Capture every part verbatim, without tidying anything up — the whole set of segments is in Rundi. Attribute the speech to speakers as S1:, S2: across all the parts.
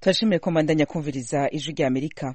S1: turashimiye ko mbandanya kumviriza ijwi rya Amerika.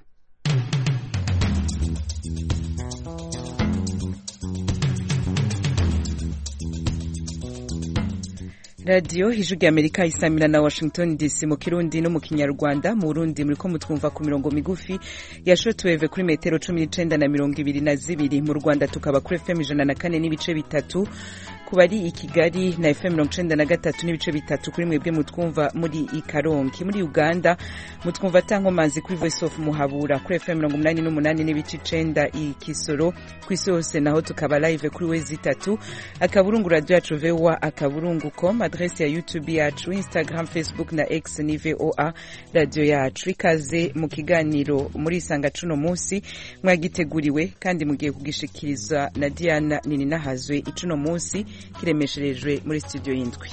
S1: Radio ijwi rya Amerika isamira na Washington D C mu Kirundi no mu Kinyarwanda. Mu Burundi muriko mutwumva ku mirongo migufi ya shortwave kuri metero cumi n'icenda na mirongo ibiri na zibiri. Mu Rwanda tukaba kuri F M ijana na kane n'ibice bitatu, kubari i Kigali na F M mirongo icenda na gatatu n'ibice bitatu kuri mwebwe mutwumva muri i Karongi. Muri Uganda mutwumva Tankomazi kuri Voice of Muhabura kuri F M mirongo umunani n'umunani n'ibice icenda i Kisoro. Kw'isi hose naho tukaba live kuri wezi itatu akaburungu radio yacu V O A akaburungu com, adresse ya YouTube yacu, Instagram, Facebook na X ni V O A radio yacu. Ikaze mu kiganiro muri Isanga cuno munsi mwagiteguriwe kandi mugiye kugishikiriza na Diana Nininahazwe. Icuno munsi kiremesherejwe muri studio y'indwi.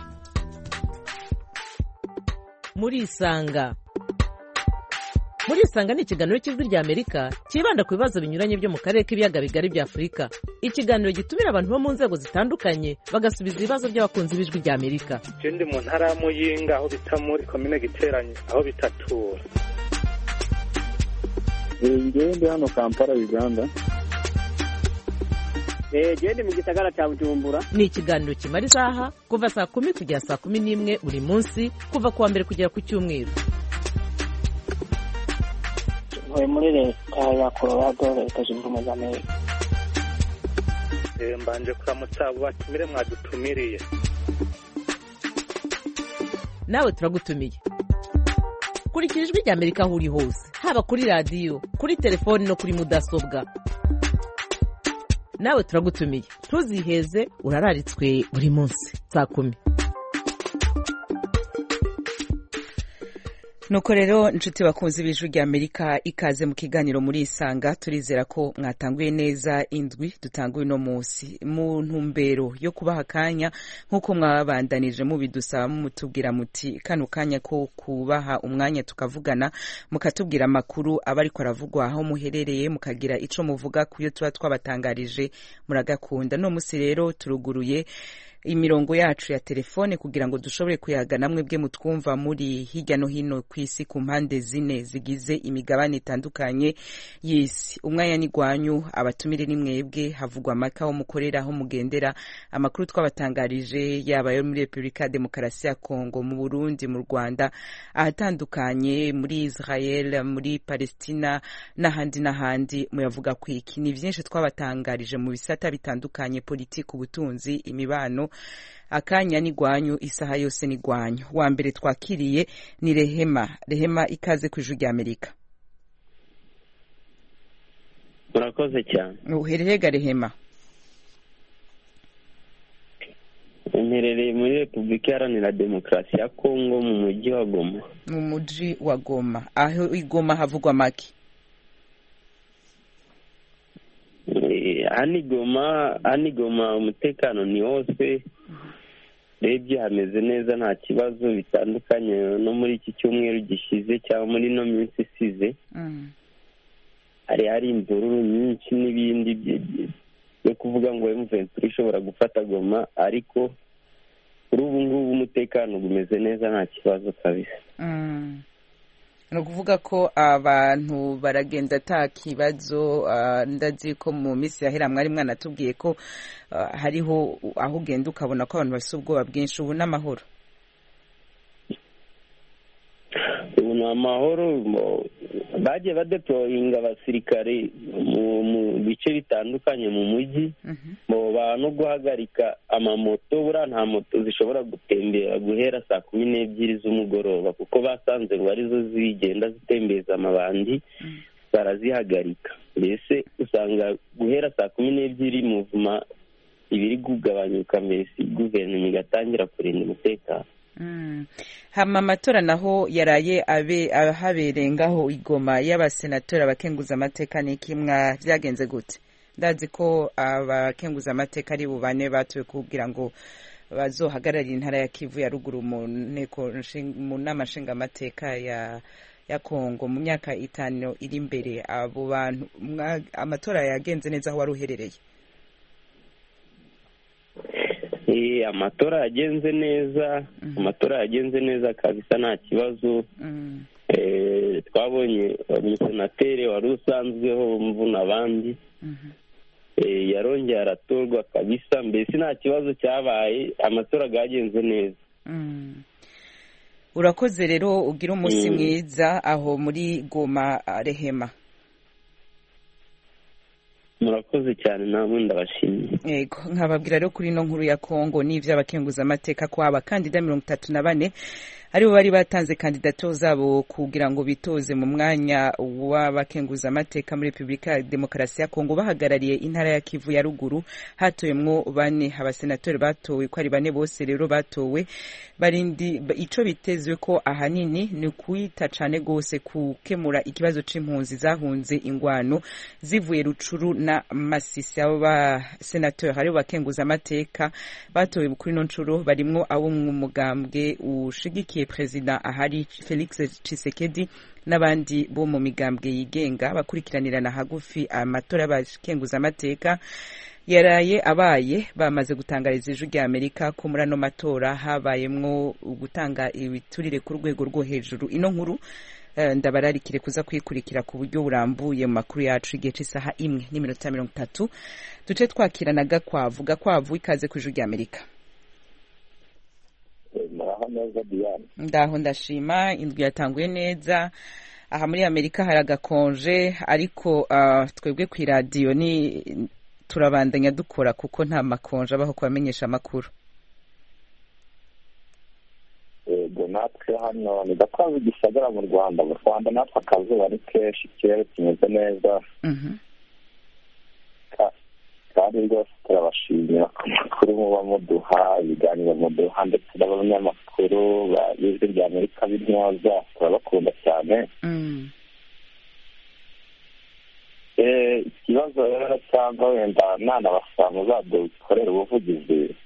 S2: Muri Isanga Muri Isanga ni ikiganiro cy'ijwi rya Amerika kibanda ku bibazo binyuranye byo mu karere k'ibiyaga bigari bya Afurika. Ikiganiro gitumira abantu bo mu nzego zitandukanye bagasubiza ibibazo by'abakunzi b'ijwi rya Amerika.
S3: Je ndi mu ntara ya Muyinga aho bita muri commune Giteranye aho bitatura.
S4: Ngiye ndi hano Kampala Uganda.
S5: Eh je ndi mu gisagara cya Bujumbura.
S2: Ni ikiganiro kimara isaha kuva saa kumi kugera saa kumi n'imwe buri munsi kuva kuwa mbere kugera ku Cyumweru.
S5: Oye muri leta ya Colorado leta zunze ubumwe za Amerika.
S3: Eh mbanje kuramutsa batumire mwadutumiriye.
S2: Nawe turagutumiye. Kurikira ijwi rya Amerika aho uri hose, haba kuri radio, kuri telefone no kuri mudasobwa. Nawe turagutumiye. Ntuziheze, urararitswe buri munsi saa kumi.
S1: Nuko rero nshuti bakunzi b'ijwi rya Amerika, ikaze mu kiganiro muri Isanga. Turizera ko mwatanguye neza indwi dutanguye no munsi mu ntumbero yo kubaha akanya nkuko mwabandanije mubidusaba mutubwira muti kano kanya ko kubaha umwanya tukavugana, mukatubwira amakuru aba ariko aravugwa aho muherereye, mukagira ico muvuga kuyo tuba twabatangarije muragakunda. No musi rero turuguruye imirongo yacu ya telefone kugira ngo dushobore kuyaga namwe bwe mutwumva muri hirya no hino kw'isi ku mpande zine zigize imigabane itandukanye y'isi. Umwanya ni gwanyu, abatumire ni mwebwe, havugwa amaka ho mukorera aho mugendera. Amakuru twabatangarije yaba yo muri Republika Demokarasi ya Kongo, mu Burundi, mu Rwanda, ahatandukanye muri Israel, muri Palestina n'ahandi n'ahandi muyavuga kwiki. Ni byinshi twabatangarije mu bisata bitandukanye, politiki, ubutunzi, imibano. Akanya ni gwanyu, isaha yose ni gwanyu. Wa mbere twakiriye ni Rehema. Rehema, ikaze ku ijwi rya Amerika.
S6: Murakoze cyane.
S1: Uherereye ga Rehema?
S6: Mperereye muri Republika Iharanira Demokarasi ya Kongo mu mujyi wa Goma.
S1: Mu mujyi wa Goma. Aho igoma havugwa maki?
S6: Anigoma anigoma umutekano ni wose, rebye hameze neza, nta kibazo bitandukanye no muri iki cyumweru gishize cyangwa muri no minsi isize. Mm. Ari hari imvururu nyinshi n'ibindi byo kuvuga ngo M vingt-trois ishobora gufata Goma, ariko kuri ubu ngubu umutekano gumeze neza, nta kibazo kabisa.
S1: Mm. No kuvuga ko abantu baragenda ta kibazo. Uh, ndazi ko mu misi yahera mwari mwanatubwiye ko uh, hariho aho ugenda ukabona ko abantu bafite ubwoba bwinshi. Ubu n'amahoro?
S6: Ubu n'amahoro. Bagiye badeployinga abasirikare mu bice bitandukanye mu mujyi, bo bantu guhagarika amamoto. Bura nta moto zishobora gutembera guhera saa kumi n'ebyiri z'umugoroba kuko basanze ngo arizo zigenda zitembeza amabandi, barazihagarika. Mbese usanga guhera saa kumi n'ebyiri muvuma ibiri kugabanyuka, mbese guverinoma igatangira kurinda umutekano.
S1: Mm. Hama amatora naho yaraye abe ahabereye ngaho Igoma y'abasenatora bakenguza amateka niki mwa byagenze gute? Ndazi ko abakenguza amateka ari bubane batuwe kugira ngo bazohagararira intara ya Kivu ya ruguru mu nteko mu namashinga amateka ya ya Kongo mu myaka itanu iri imbere. Abo bantu amatora yagenze neza aho waruherereye?
S6: Eh, amatora yagenze neza, amatora yagenze neza kabisa nta kibazo. Eh, twabonye umusenateri wari usanzweho mvuna abandi. Eh, yarongeye aratorwa kabisa, mbese nta kibazo cyabaye, amatora yagenze neza.
S1: Urakoze rero, ugira umunsi mwiza aho muri Goma Rehema.
S6: Murakoze cyane, namwe ndabashimiye.
S1: Yego, nkababwira rero kuri no nkuru ya Kongo n'ivy'abakenguza amateka ko abakandida mirongo itatu na bane aribo bari batanze kandidato zabo kugira ngo bitoze mu mwanya w'abakenguza amateka muri Republika ya Demokarasi ya Kongo bahagarariye intara ya Kivu ya ruguru. Hatoyemwo bane abasenatori batowe ko ari bane, bose rero batowe barindi ico bitezwe ko ahanini ni kuita cane gose kukemura ikibazo c'impunzi zahunze ingwano zivuye Rucuru na Masisi. Abo ba senatori hari bakenguza amateka batowe kuri no ncuro barimwo abo mu mugambwe ushigikiye President ahari Felix Tshisekedi n'abandi bo mu migambwe yigenga bakurikiranirana hagufi amatora y'abakenguza amateka yaraye abaye. Bamaze gutangariza ijwi rya Amerika ko muri ano matora habayemwo gutanga ibiturire ku rwego rwo hejuru. Ino nkuru ndabararikire kuza kwikurikira ku buryo burambuye mu makuru yacu igihe cy'isaha imwe n'iminota mirongo itatu. Duce twakirana Gakwavu. Gakwavu, ikaze ku ijwi rya Amerika. Ndaho ndashima, indwi yatanguye neza. Aha muri Amerika hari agakonje, ariko uh, twebwe ku radio ni turabandanya dukora kuko nta makonje abaho kubamenyesha amakuru.
S4: Ego, natwe hano ni Gakwavu gisagara mu Rwanda. Mu Rwanda natwe akazuba ari kenshi, ikirere kimeze neza.
S1: Mhm.
S4: Kandi rwose turabashimira ku makuru muba muduha, ibiganiro muduha, ndetse n'abanyamakuru b'ijwi rya Amerika b'intyoza, turabakunda cyane. Ikibazo rero cyangwa wenda nanabasaba muzadukorera ubuvugizi,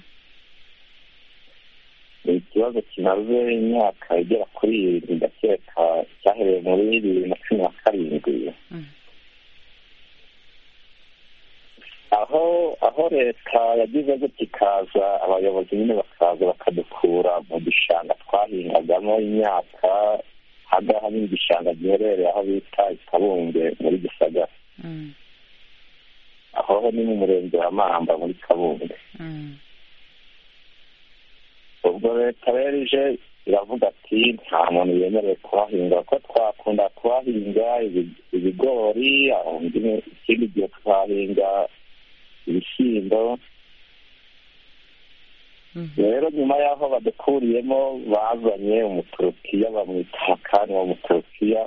S4: ni ikibazo kimaze imyaka igera kuri irindwi, ndakeka cyahereye muri bibiri na cumi na karindwi. aho aho leta yagize gutya ikaza, abayobozi nyine bakaza bakadukura mu gishanga twahingagamo imyaka, hagaha n'igishanga giherereye aho bita Kabunge muri Gisagara. Aho ni mu murenge wa Mahamba muri Kabunge. Ubwo leta rero ije iravuga ati nta muntu yemerewe kuhahinga, ko twakunda kuhahinga ibigori, ikindi gihe twahinga ibishyimbo. Rero nyuma y'aho badukuriyemo bazanye umuturukiya, bamwita Hakani wa Muturukiya.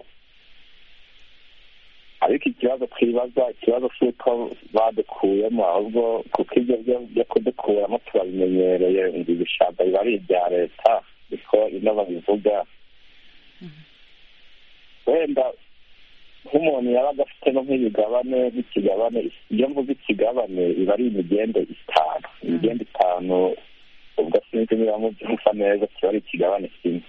S4: Ariko ikibazo twibaza, ikibazo si uko badukuyemo, ahubwo kuko ibyo byo kudukuramo turabimenyereye, ngo ibishanga biba ari ibya leta, niko ino babivuga. Wenda nk'umuntu yabaga afite no nk'ibigabane by'ikigabane, iyo mvuze ikigabane iba ari imigende itanu, imigende itanu, ubwo sinzi niba mubyumva neza, kiba ari ikigabane kimwe.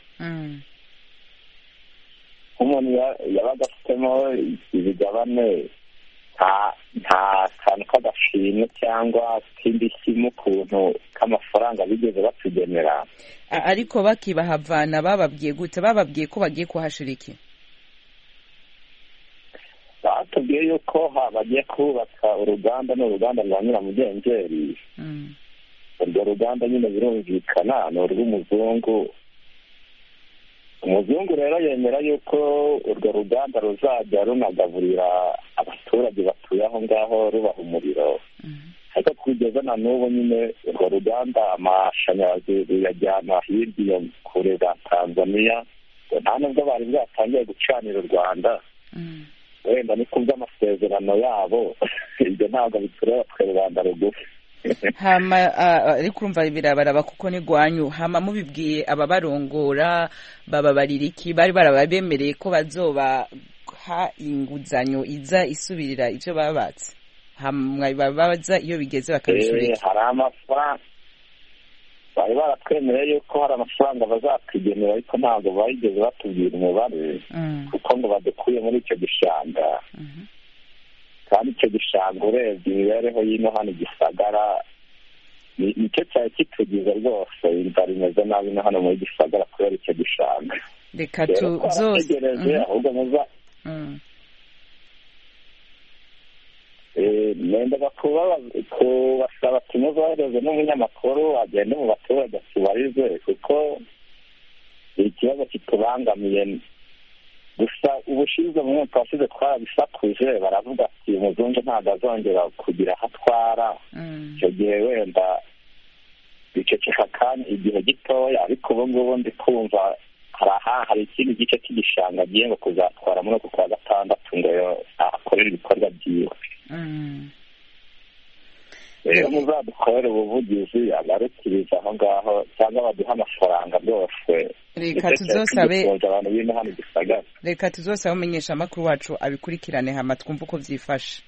S4: Nk'umuntu yabaga afitemo ibigabane, nta kantu k'agashimwe cyangwa kindi kimwe ukuntu k'amafaranga bigeze batugenera.
S1: Ariko bakibahavana bababwiye gute? Bababwiye ko bagiye kuhashira iki?
S4: Batubwiye yuko bagiye kubaka uruganda, n'uruganda rwa Nyiramugengeri. Urwo ruganda nyine birumvikana ni urw'umuzungu. Umuzungu rero yemera yuko urwo ruganda ruzajya runagaburira abaturage batuye aho ngaho, rubaha umuriro. Ariko kugeza na n'ubu nyine urwo ruganda amashanyarazi ruyajyana hirya kure za Tanzania, nta nubwo bari bwatangiye gucanira u Rwanda. Wenda ni ku bw'amasezerano yabo, ibyo ntabwo bitureba twe rubanda rugufi.
S1: Hama ariko urumva birabaraba kuko ni gwanyu. Hama mubibwiye ababarongora bababarira iki? Bari barababemereye ko bazoba ha inguzanyo iza isubirira ivyo babatse? Hama babaza iyo bigeze bakabishurira.
S4: Hari amafaranga bari baratwemereye yuko hari amafaranga bazatugenera, ariko ntabwo bayigeze batubwira umubare, kuko ngo badukuye muri icyo gishanga. Kandi icyo gishanga urebye imibereho y'ino hano Gisagara, nicyo cyari kitugize rwose inzara imeze nabi no hano muri gisagara kubera icyo gishanga
S1: reka tuzotegereje
S4: ahubwo muza nendaga kubasaba tumuzohereze n'umunyamakuru agende mu baturage tubarize kuko ikibazo kitubangamiye gusa ubushize mu mwaka washize twarabisakuje baravuga ati umuzungu ntabwo azongera kugira aho atwara icyo gihe wenda biceceka kandi igihe gitoya ariko ubu ngubu ndi kumva hari ikindi gice cy'igishanga agiye ngo kuzatwara muri uku kwa gatandatu ngo akorere ibikorwa byiwe rero muzadukorere ubuvugizi agarukiriza aho ngaho cyangwa baduha amafaranga rwose
S1: reka tuzosabe
S4: abantu bino hano gisagara
S1: reka tuzosabe umenyesha amakuru wacu abikurikirane hama twumva uko byifashe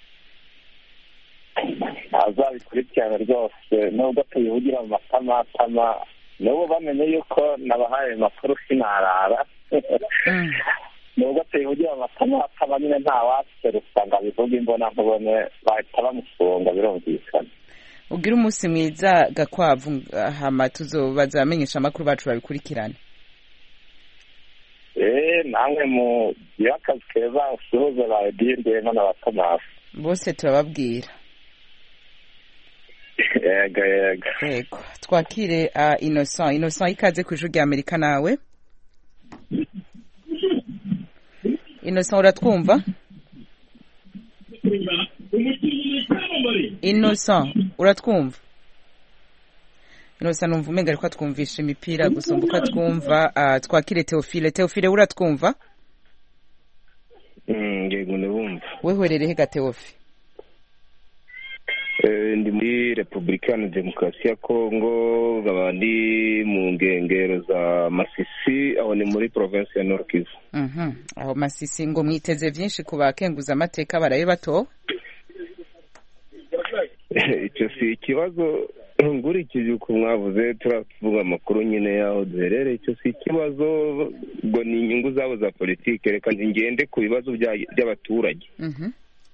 S4: azabikurikirane rwose nubwo tuyivugira mu matamatama n'ubu bamenye yuko nabahaye amakuru sinarara nubwo tuyivugira mu matamatama nyine nta waseruka ngo abivuge imbona nkubone bahita bamufunga birumvikana
S1: ugira umunsi mwiza Gakwavu hama tuzobaza abamenyesha amakuru bacu babikurikirane
S4: eee namwe mu gihe akazi keza usuhuze ba edirwe n'abatomasi
S1: bose turababwira
S4: yego yego
S1: yego twakire Innocent Innocent ikaze ku ijwi rya Amerika nawe Innocent uratwumva Innocent uratwumva Innocent numva umenga ariko twumvisha imipira gusumba uko twumva twakire Theophile Theophile uratwumva
S6: yego ndabumva
S1: weherereye he Theophile
S6: ndi muri Repubulika Iharanira Demokarasi ya Kongo abandi mu ngengero za Masisi aho ni muri province ya Nord Kivu
S1: mhm aho Masisi ngo mwiteze byinshi ku bakenguza amateka baraye bato
S6: icyo si ikibazo ngurikije uko mwavuze turavuga amakuru nyine yaho duherereye icyo si ikibazo ngo ni inyungu zabo za politike reka ngende ku bibazo by'abaturage
S1: mhm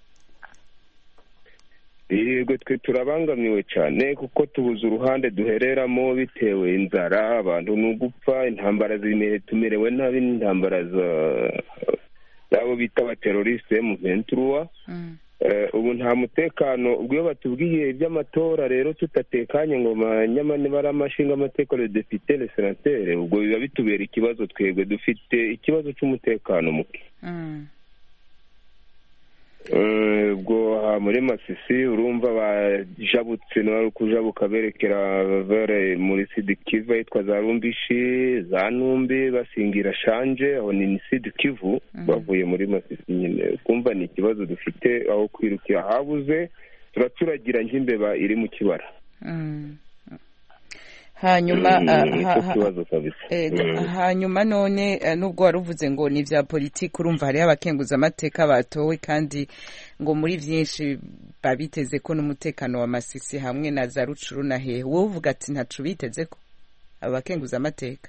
S6: yego twe turabangamiwe cyane kuko tubuze uruhande duhereramo bitewe inzara abantu n'ugupfa intambara zimerewe nabi n'intambara zabo bita abateroriste mu ventura ubu nta mutekano ubwo iyo batubwiye iby'amatora rero tutatekanye ngo nyamane bari amashinga amategeko le député le sénateur ubwo biba bitubera ikibazo twebwe dufite ikibazo cy'umutekano muke ubwo muri Masisi urumva bajabutse no kujabuka berekera vere muri Sud Kivu yitwa za Rumbishi za Numbi basingira Shanje aho ni Sud Kivu bavuye muri Masisi nyine kumva ni ikibazo dufite aho kwirukira habuze turaturagira nk'imbeba iri mu kibara
S1: hanyuma hanyuma none nubwo waruvuze ngo ni vya politiki urumva hari abakenguza amateka batowe kandi ngo muri byinshi babiteze ko n'umutekano wa Masisi hamwe na za Rucuru na hehe wowe uvuga ati ntacu biteze ko abakenguza amateka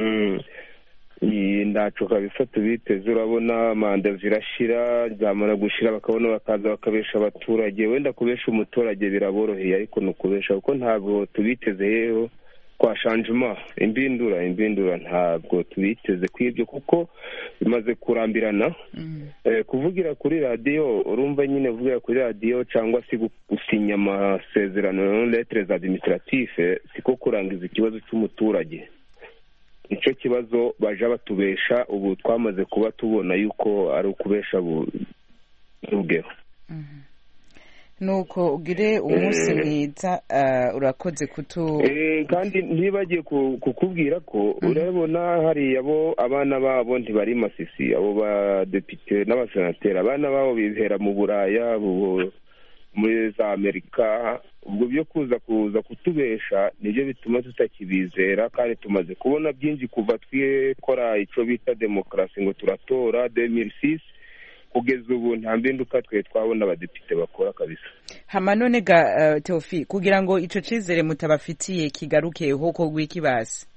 S6: ndacu kabisa tubiteze urabona manda zirashira zamara gushira bakabona bakaza bakabesha abaturage wenda kubesha umuturage biraboroheye ariko no kubesha kuko ntabwo tubiteze yeho kwa changement imbindura imbindura ntabwo tubiteze kwibyo kuko bimaze kurambirana
S1: mm.
S6: eh, kuvugira kuri radio urumva nyine vugira kuri radio cyangwa si gusinya amasezerano lettres administrative siko kurangiza ikibazo cy'umuturage icyo kibazo baje batubesha ubu twamaze kuba tubona yuko ari ukubesha burugero
S1: mm. nuko ugire umunsi mwiza urakoze kutu
S6: kandi ntibagiye kukubwira ko urabona hari abo abana babo ntibari Masisi abo ba depite n'abasenateri abana babo bibera mu Buraya muri za Amerika ubwo byo kuza kuza kutubesha nibyo bituma tutakibizera kandi tumaze kubona byinshi kuva twikora ico bita demokarasi ngo turatora deux mille six kugeza ubu nta mbinduka twe twabona abadepite bakora kabisa
S1: hama none ga uh, Theophile kugira ngo ico cizere mutabafitiye kigaruke hoko gwikibasi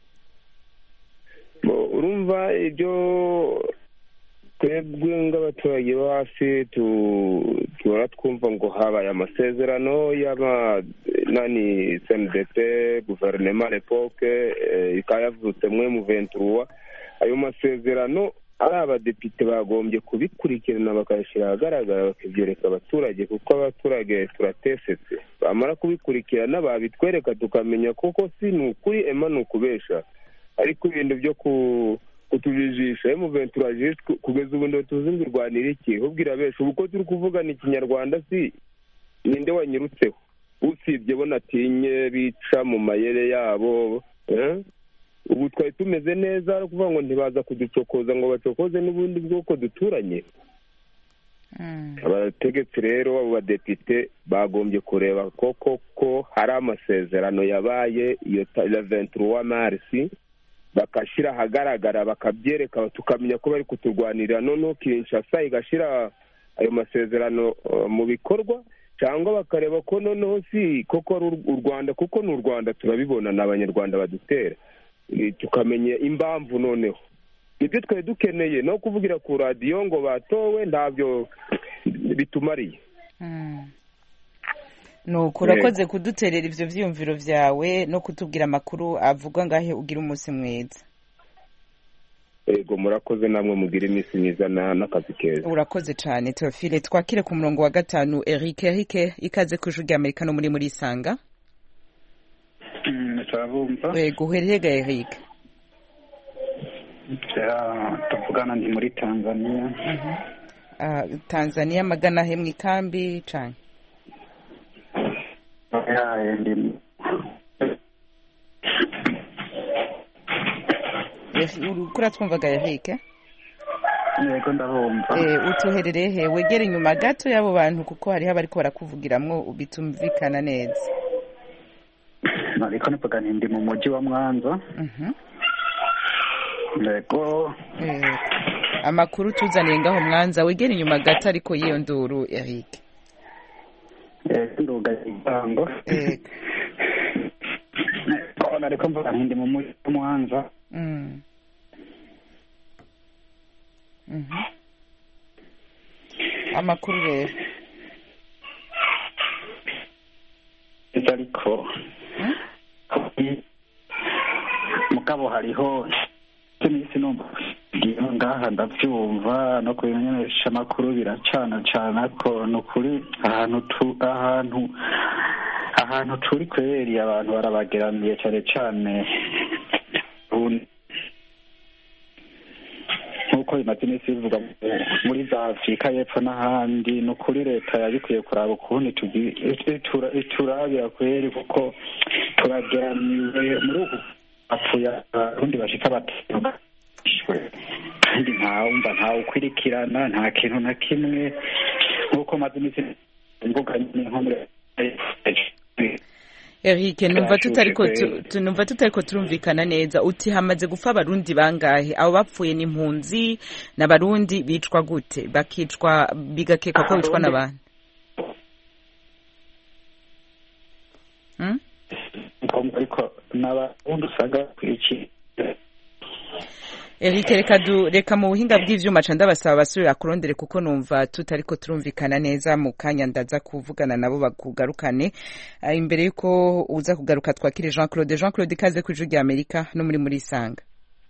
S6: urumva ibyo twebwe ng'abaturage bo hasi tu twara twumva ngo habaye amasezerano y'aba
S7: nani C N D P guverinoma lepoke ikaba yavutse mwe mu ventura ayo masezerano ari abadepite bagombye kubikurikirana bakayashyira ahagaragara bakabyereka abaturage kuko abaturage turatesetse bamara kubikurikirana babitwereka tukamenya koko si ni ukuri ema ni ukubesha ariko ibintu byo kutujijisha mu ventura kugeza ubu ndo tuzi ngo urwanira iki ubwira besha ubu ko turi kuvuga ni ikinyarwanda si ninde wanyirutseho usibye bo natinye bica mu mayere yabo ubu twari tumeze neza ari ukuvuga ngo ntibaza kuducokoza ngo bacokoze n'ubundi bwoko duturanye abategetsi rero abo badepite bagombye kureba koko ko hari amasezerano yabaye iyo ventura marisi bakashyira ahagaragara bakabyereka tukamenya ko bari kuturwanirira noneho Kinshasa igashyira ayo masezerano mu bikorwa cyangwa bakareba ko noneho si koko ari u Rwanda kuko ni u Rwanda turabibona n'abanyarwanda badutera tukamenya impamvu noneho ibyo twari dukeneye no kuvugira ku radiyo ngo batowe ntabyo bitumariye
S1: nuko urakoze kuduterera ibyo byiyumviro byawe no kutubwira amakuru avuga ngahe ugira umunsi mwiza.
S7: Ego murakoze namwe mugira iminsi myiza n'akazi keza.
S1: Urakoze cyane Theophile. Twakire ku murongo wa gatanu Eric. Eric ikaze ku ijwi ry'Amerika no muri muri Sanga.
S8: Turabumva.
S1: Ego uherega Eric.
S8: Tuvugana ndi muri Tanzania.
S1: Uh, Tanzania magana he mwikambi cyane.
S8: Ya ndi
S1: Urukura twumvaga Eric?
S8: Yego ndabumva.
S1: Eh utuherereye he wegera inyuma gato yabo bantu kuko hari abariko barakuvugiramwo bitumvikana neza.
S8: Nariko nivuga ndi mu mujyi wa Mwanza.
S1: Mhm.
S8: Yego.
S1: Eh amakuru tuzaniye ngaho Mwanza wegera inyuma gato ariko yiyo nduru Eric.
S8: Eh nduga ibango.
S1: Eh
S8: Ona reko mvuga ndi mu mujyi wa Mwanza.
S1: Mm. Mhm. Amakuru rero.
S8: Ariko mugabo hariho iminsi numva ngaha ndabyumva no kubimenyesha amakuru biracana cana ko nukuri ahantu tu ahantu ahantu turi kweri abantu barabageramiye cyane cyane nkuko bimaze iminsi bivuga muri za Afurika y'Epfo n'ahandi ni ukuri leta yabikwiye kuraba ukuntu iturabira kweri kuko turageramiwe muri ubu apfuye abarundi bashika batanu kandi ntawumva ntawukwirikirana nta kintu na kimwe nkuko maze iminsi mvuga nyine nko muri
S1: Eric numva tutariko tunumva tutariko turumvikana neza uti hamaze gufa abarundi bangahe abo bapfuye n'impunzi n'abarundi bicwa gute bakicwa bigakeka ko bicwa n'abantu hm
S8: ariko n'abarundi usanga kwiki
S1: Eric reka du reka mu buhinga bw'ivyuma ca ndabasaba basubira kurondere kuko numva tutariko turumvikana neza mu kanya ndaza kuvugana nabo bakugarukane uh, imbere yuko uza kugaruka twakire Jean Claude Jean Claude kaze ku ijwi ry'Amerika no muri muri Sanga.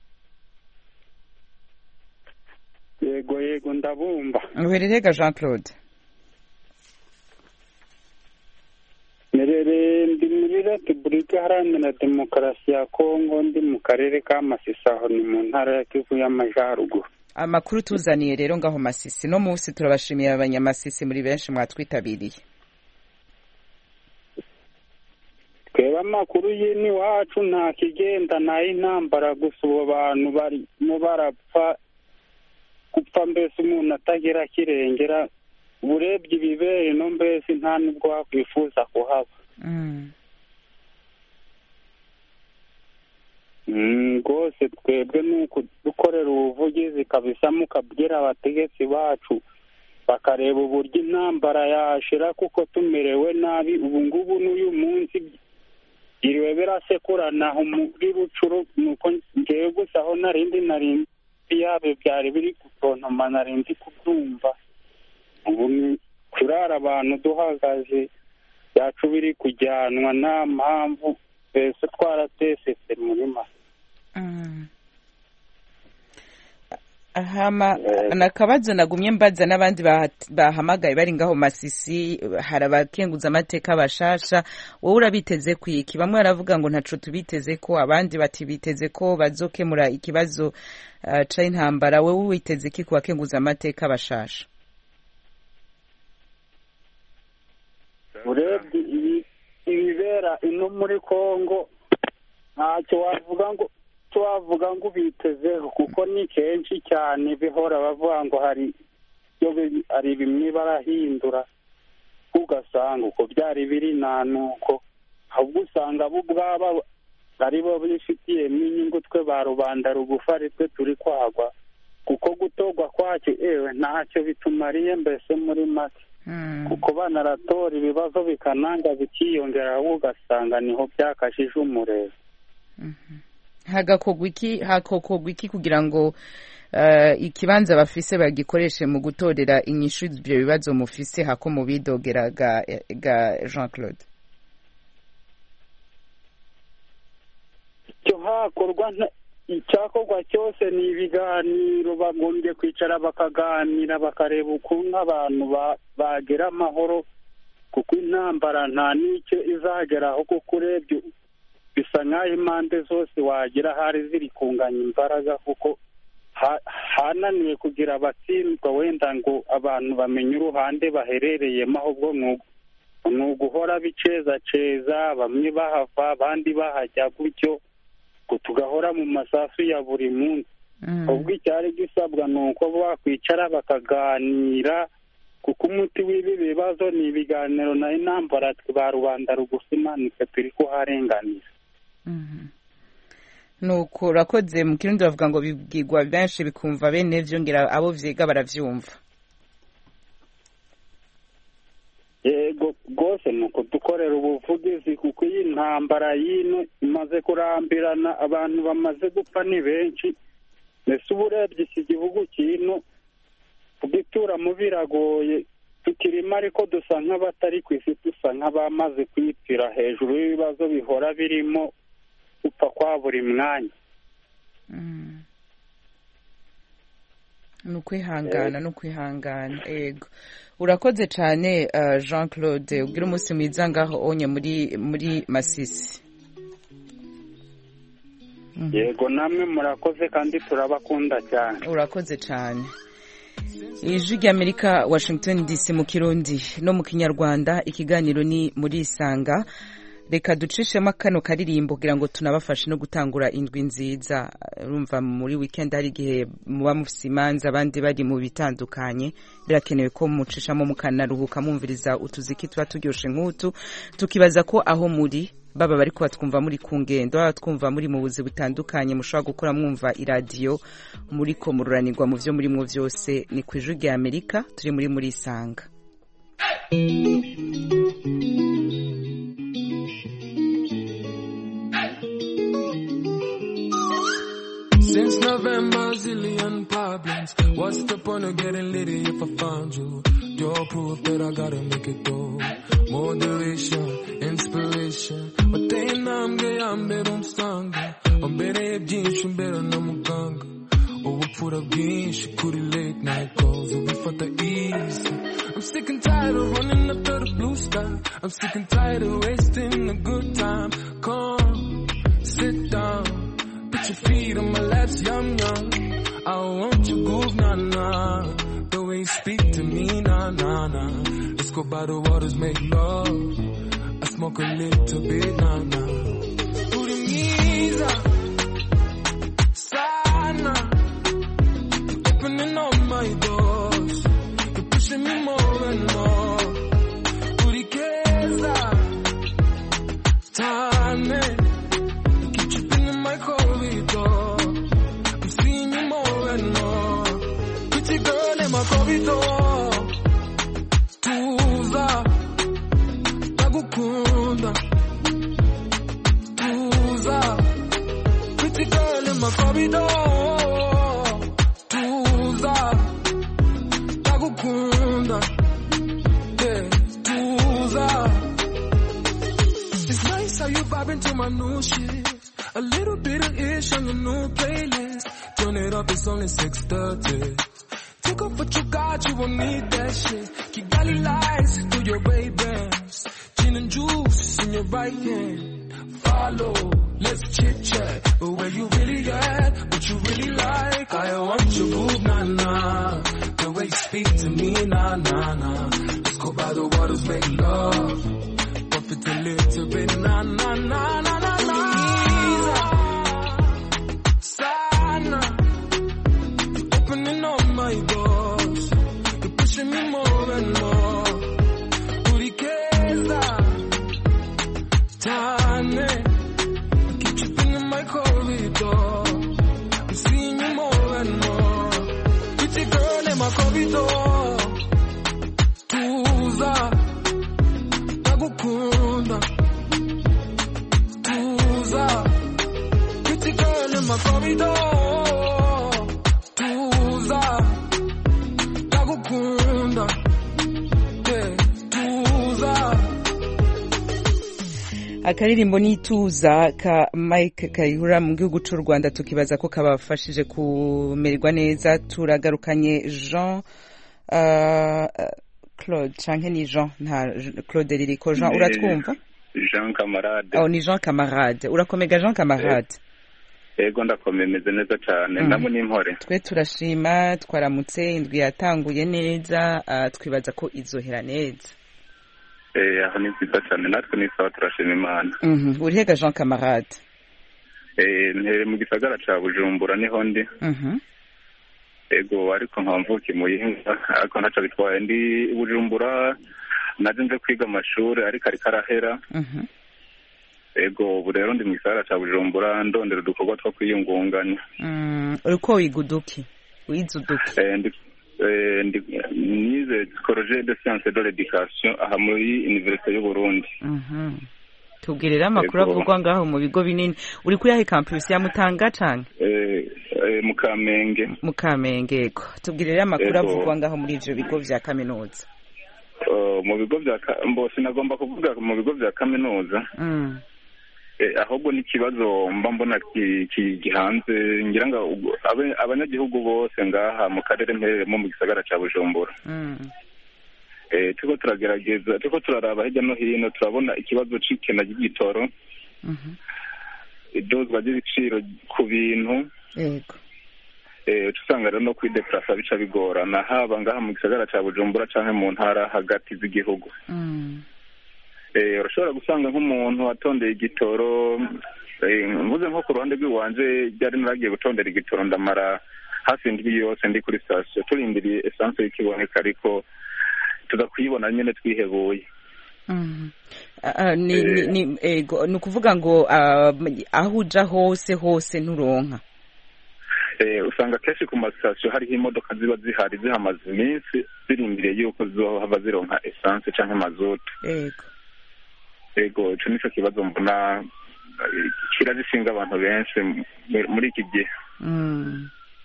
S3: Yego yego ndabumva.
S1: Uhererega Jean Claude?
S3: Merere ndi muri Repubulika Iharanira Demokarasi ya Kongo ndi mu karere ka Masisi aho ni mu ntara ya Kivu y'Amajyaruguru.
S1: Amakuru tuzaniye rero ngaho Masisi no munsi turabashimiye abanyamasisi muri benshi mwatwitabiriye.
S3: Tweba amakuru yini wacu nta kigenda nta intambara gusa ubu bantu bari mu barapfa gupfa mbese umuntu atagira kirengera urebye ibibere no mbese nta nubwo wakwifuza kuhaba.
S1: Mm.
S3: Mm, rwose twebwe nuko dukorera ubuvugizi kabisa mukabwira abategetsi bacu bakareba uburyo intambara yashira kuko tumerewe nabi ubu ngubu n'uyu munsi iriwe birasekurana muri Rucuru nuko ngewe gusa aho narindi narindi yabe byari biri gutontoma narindi kubyumva ubu kurara abantu duhagaze byacu biri kujyanwa nta mpamvu mbese twaratesetse muri make.
S1: Ahama nakabazo nagumye mbaza n'abandi bahamagaye bari ngaho Masisi, hari abakenguza amateka bashasha, wowe urabiteze kwiki? Bamwe baravuga ngo ntaco tubiteze ko, abandi bati biteze ko bazokemura ikibazo uh, ca intambara. Wowe witeze iki ku bakenguza amateka bashasha?
S3: Urebye ibibera ino muri Kongo ntacyo wavuga ngo tuwavuga ngo bitezeho, kuko ni kenshi cyane bihora bavuga ngo hari ari bimwe barahindura, ugasanga uko byari biri nta nuko, ahubwo usanga bo ubwabo ari bo bifitiyemo inyungu, twe ba rubanda rugufa ari twe turi kwagwa, kuko gutorwa kwacyo ewe ntacyo bitumariye mbese muri make, kuko banaratora ibibazo bikananga bikiyongera, ugasanga niho byakashije umurego.
S1: Hagakogwa iki hakokogwa iki kugira ngo uh, ikibanza bafise bagikoreshe mu gutorera inyishu ibyo bibazo mufise hako mu bidogera ga, ga Jean Claude?
S3: Cyo hakorwa icyakorwa cyose ni ibiganiro, bagombye kwicara bakaganira bakareba ukuntu abantu bagera amahoro, kuko intambara nta n'icyo izageraho, kuko urebye bisa nk'aho impande zose wagira hari ziri kunganya imbaraga, kuko hananiwe kugira abatsindwa wenda ngo abantu bamenye uruhande baherereyemo, ahubwo ni uguhora biceza-ceza, bamwe bahava abandi bahajya, gutyo tugahora mu masasu ya buri munsi. ubwo icyari gisabwa ni uko bakwicara bakaganira, kuko umuti w'ibi bibazo ni ibiganiro, nayo intambara twe ba rubanda rugufi nitwe turi kuharenganira.
S1: nuko urakoze. mu kirundi bavuga ngo bibwirwa benshi bikumva bene vyo, ngira abo vyiga baravyumva.
S3: yego rwose nuko dukorera ubuvugizi, kuko iyi ntambara yino imaze kurambirana, abantu bamaze gupfa ni benshi. mbese ubu urebye iki gihugu kino kugituramo biragoye, tukirimo ariko dusa nk'abatari ku isi, dusa nk'abamaze kwipfira hejuru y'ibibazo bihora birimo upfa kwa buri mwanya.
S1: ni ukwihangana ni ukwihangana. yego urakoze cyane Jean Claude, ubwira umunsi mwiza ngaho onye muri muri Masisi.
S3: yego namwe murakoze kandi turabakunda cyane.
S1: urakoze cyane. ijwi ry'Amerika, Washington D C, mu kirundi no mu kinyarwanda. ikiganiro ni muri Isanga. reka ducishemo kano karirimbo kugira ngo tunabafashe no gutangura indwi nziza. urumva muri weekend hari igihe muba mufise imanza, abandi bari mu bitandukanye, birakenewe ko mucishamo mukanaruhuka mumviriza utuziki tuba turyoshe nk'utu, tukibaza ko aho muri baba bari kuba twumva muri ku ngendo, baba twumva muri mu buzi butandukanye, mushobora gukora mwumva iradiyo, muri ko mururanirwa mu vyo muri mwo vyose. ni ku ijwi ry'Amerika, turi muri muri Isanga.
S9: Since November, zillion problems. What's the point of getting litty if I found you? You're proof that I gotta make it go. Moderation, inspiration. But then I'm gay, I'm better, I'm stronger. I'm better at jeans, I'm better, I'm ganga. Oh, we put up games, she couldn't late night calls. We for the easy. I'm sick and tired of running up to the blue sky. I'm sick and tired of wasting a good time. Come, sit down. Put your feet on my laps, yum yum. I want your groove, nah nah. The way you speak to me, nah nah nah. Let's go by the waters, make love. I smoke a little bit, nah nah. Urimiza, sana. You're opening all my doors. You're pushing me more and more. Urikeza, tane. My corridor, I'm seeing you more and more. Pretty girl in my corridor. Tuza, tagukunda. Tuza, pretty girl in my corridor. Tuza, tagukunda. Yeah, Tuza, how you vibing to my new shit. A little bit of ish on your new playlist. Turn it up, it's only six thirty. Take off what you got, you won't need that shit. Kigali lights through your Ray-Bans. Gin and juice in your right hand. Follow, let's chit-chat. But where you really at, what you really like. I want your move, nah-nah. The way you speak to me, nah-nah-nah. Let's go by the waters, make love. Buff it a little bit, nah-nah-nah-nah-nah-nah. Sana, you're opening all my doors. You're pushing me more and more. Urikeza, Tane, I keep tripping in my corridor. I'm seeing you more and more. Pretty girl in my corridor. Tuza, Tagukunda. Tuza, pretty girl in my corridor. Tuza, Tagukunda. Yeah, Tuza.
S1: akaririmbo n'ituza ka Mike Kayihura mu gihugu cy'u Rwanda tukibaza ko kabafashije kumererwa neza. Turagarukanye Jean uh, Claude canke ni Jean nta Claude ririko Jean uratwumva?
S10: Jean Camarade.
S1: Oh, ni Jean Camarade. Urakomega Jean Camarade?
S10: Yego ndakomemeze neza cyane. Ndamo n'impore.
S1: Twe turashima twaramutse indwi yatanguye neza uh, twibaza ko izohera neza.
S10: Eh aho ni nziza cyane natwe ni sawa turashima Imana.
S1: Mhm. Urihega Jean Camarade?
S10: Eh ntere mu gisagara ca Bujumbura niho ndi.
S1: Mhm.
S10: Ego ariko nkamvuki mu yinga ariko ntaca bitwaye ndi Bujumbura naje nje kwiga amashuri ariko ari karahera.
S1: Mhm.
S10: Ego ubu rero ndi mu gisagara ca Bujumbura ndondera udukorwa two kwiyungunganya.
S1: Mm, uriko wiguduki? Wizuduki?
S10: Eh ndi eh ndi nize projet de science de l'éducation aha muri Université y'u Burundi.
S1: Mhm. Tubwirira amakuru avugwa ngaho mu bigo binini. Uri kuri yahe campus ya Mutanga canke?
S10: Eh eh mu Kamenge.
S1: Mu Kamenge ko. Tubwirira amakuru avugwa ngaho muri ivyo bigo vya kaminuza.
S10: Uh, mu bigo vya mbose nagomba kuvuga mu bigo vya kaminuza.
S1: Mm.
S10: Eh ahubwo ni kibazo mba mbona gihanze ngira nga abanyagihugu bose ngaha mu karere mpereremo mu gisagara ca Bujumbura.
S1: Mm.
S10: Eh tuko turagerageza tuko turaraba hirya no hino turabona ikibazo c'ikena ry'igitoro.
S1: Mhm.
S10: Idozwa ry'ibiciro ku bintu.
S1: Yego.
S10: Eh tusanga rero no kwideplasa bica bigorana haba ngaha mu gisagara ca Bujumbura canke mu ntara hagati z'igihugu.
S1: Mm.
S10: Eh urashobora gusanga nk'umuntu atondeye igitoro eh mvuze nko ku ruhande rw'iwanje byari naragiye gutondera igitoro ndamara hafi indwi yose ndi kuri station turindiriye essence y'ikiboneka ariko tuza kuyibona nyene twihebuye.
S1: Mhm. Uh, ni ni ego ni kuvuga ngo uh, aho uja hose hose nturonka.
S10: Eh usanga keshi ku mastation hari imodoka ziba zihari zihamaze iminsi zirindiriye yuko zohava zironka essence canke mazutu.
S1: Ego.
S10: Ego ico nico kibazo mbona kirazishinga abantu benshi muri iki gihe.
S1: Mm.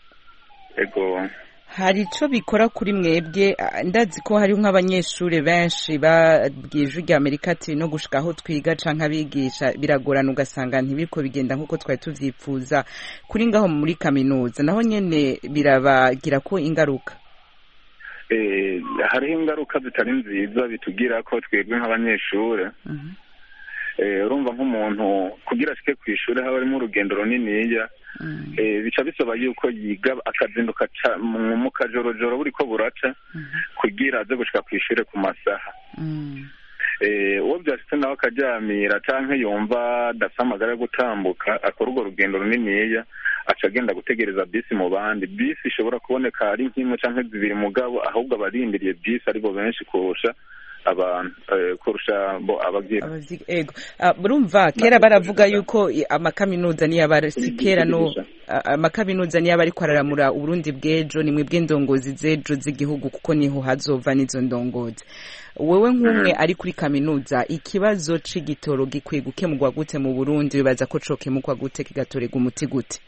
S10: Ego
S1: hari ico bikora kuri mwebwe ndazi ko hari nk'abanyeshuri benshi babwije rya Amerika ati no gushika aho twiga canke abigisha biragorana ugasanga ntibiko bigenda nkuko twari tuvyifuza kuri ngaho muri kaminuza naho nyene birabagira ko ingaruka.
S10: Eh hari ingaruka zitari nziza bitugira ko twebwe nk'abanyeshuri. Mhm. Eh urumva nk'umuntu kugira ashike ku ishuri haba ari mu rugendo runiniya. Mm. Eh bica bisaba yuko yiga akazinduka mu kajorojoro buri ko buraca. Mm. Kugira aze gushika ku ishuri ku masaha. Mm. Eh uwo byashitse nawe akajyamira canke yumva dasamagara yo gutambuka akora urwo rugendo runiniya aca agenda gutegereza bisi mu bandi. Bisi ishobora kuboneka ari nk'imwe canke zibiri mugabo ahubwo abarindiriye bisi aribo benshi kurusha abantu kurusha bo abagira.
S1: Ego burumva kera baravuga yuko amakaminuza ni yabasikera no amakaminuza ni yabari kwararamura Uburundi bw'ejo ni mwebwe ndongozi z'ejo z'igihugu kuko niho hazova nizo ndongozi. Wewe nk'umwe ari kuri kaminuza ikibazo c'igitoro gikwiye gukemurwa gute mu Burundi bibaza ko cokemurwa gute kigatorega umuti gute?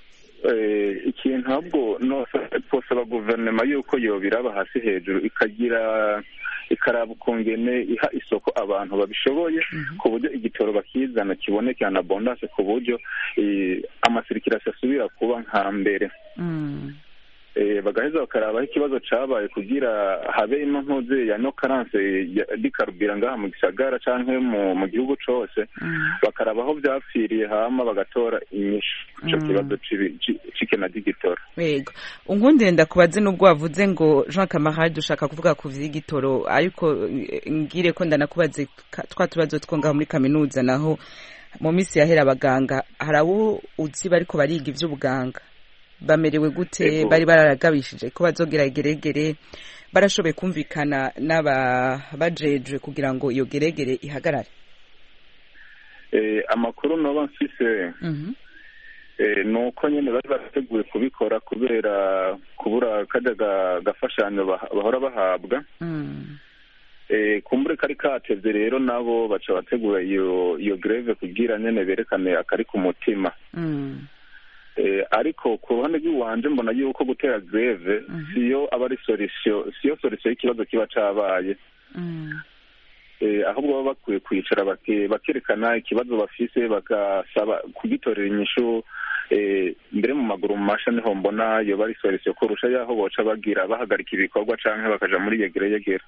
S10: Eh ikintu ahubwo no posaba guverinoma yuko yobiraba hasi hejuru ikagira ikaraba ukungene iha isoko abantu babishoboye ku buryo igitoro igitoro bakizana kiboneka na abondance ku buryo amasirikirasi asubira kuba nka mbere bagaheza bakarabaho ikibazo cabaye kugira habe ino ntuze ya no karanse dikarubira ngaha mu gisagara canke mu gihugu cose bakarabaho vyapfiriye hama bagatora inyishu ico kibazo c'ikena ry'igitoro.
S1: Yego unkundire ndakubaze n'ubwo wavuze ngo Jean Camarade ushaka kuvuga ku vy'igitoro ariko ngire ko ndanakubaze twa tubazo two ngaho muri kaminuza naho mu misi yahera abaganga harawo uzi bariko bariga ivy'ubuganga bamerewe gute bari bararagabishije ko bazogira geregere barashoboye kumvikana n'abajejwe kugira ngo iyo geregere ihagarare?
S10: Eh, amakuru noba mfise eh, nuko nyene bari barateguye kubikora kubera kubura kaja gafashanyo bahora bahabwa eh, kumbure kari katevye rero nabo baca bategura iyo iyo greve kugira nyene berekane akari ku mutima. Eh, ariko ku ruhande rw'iwanje mbona yuko gutera greve siyo aba ari solution siyo solution y'ikibazo kiba cabaye. Eh, ahubwo baba bakwiye kwicara bakerekana ikibazo bafise bagasaba kugitorera inyishu eh, mbere mu maguru mu masha niho mbona yo bari solution kurusha yaho boca bagira bahagarika ibikorwa canke bakaja muri yegere yegera.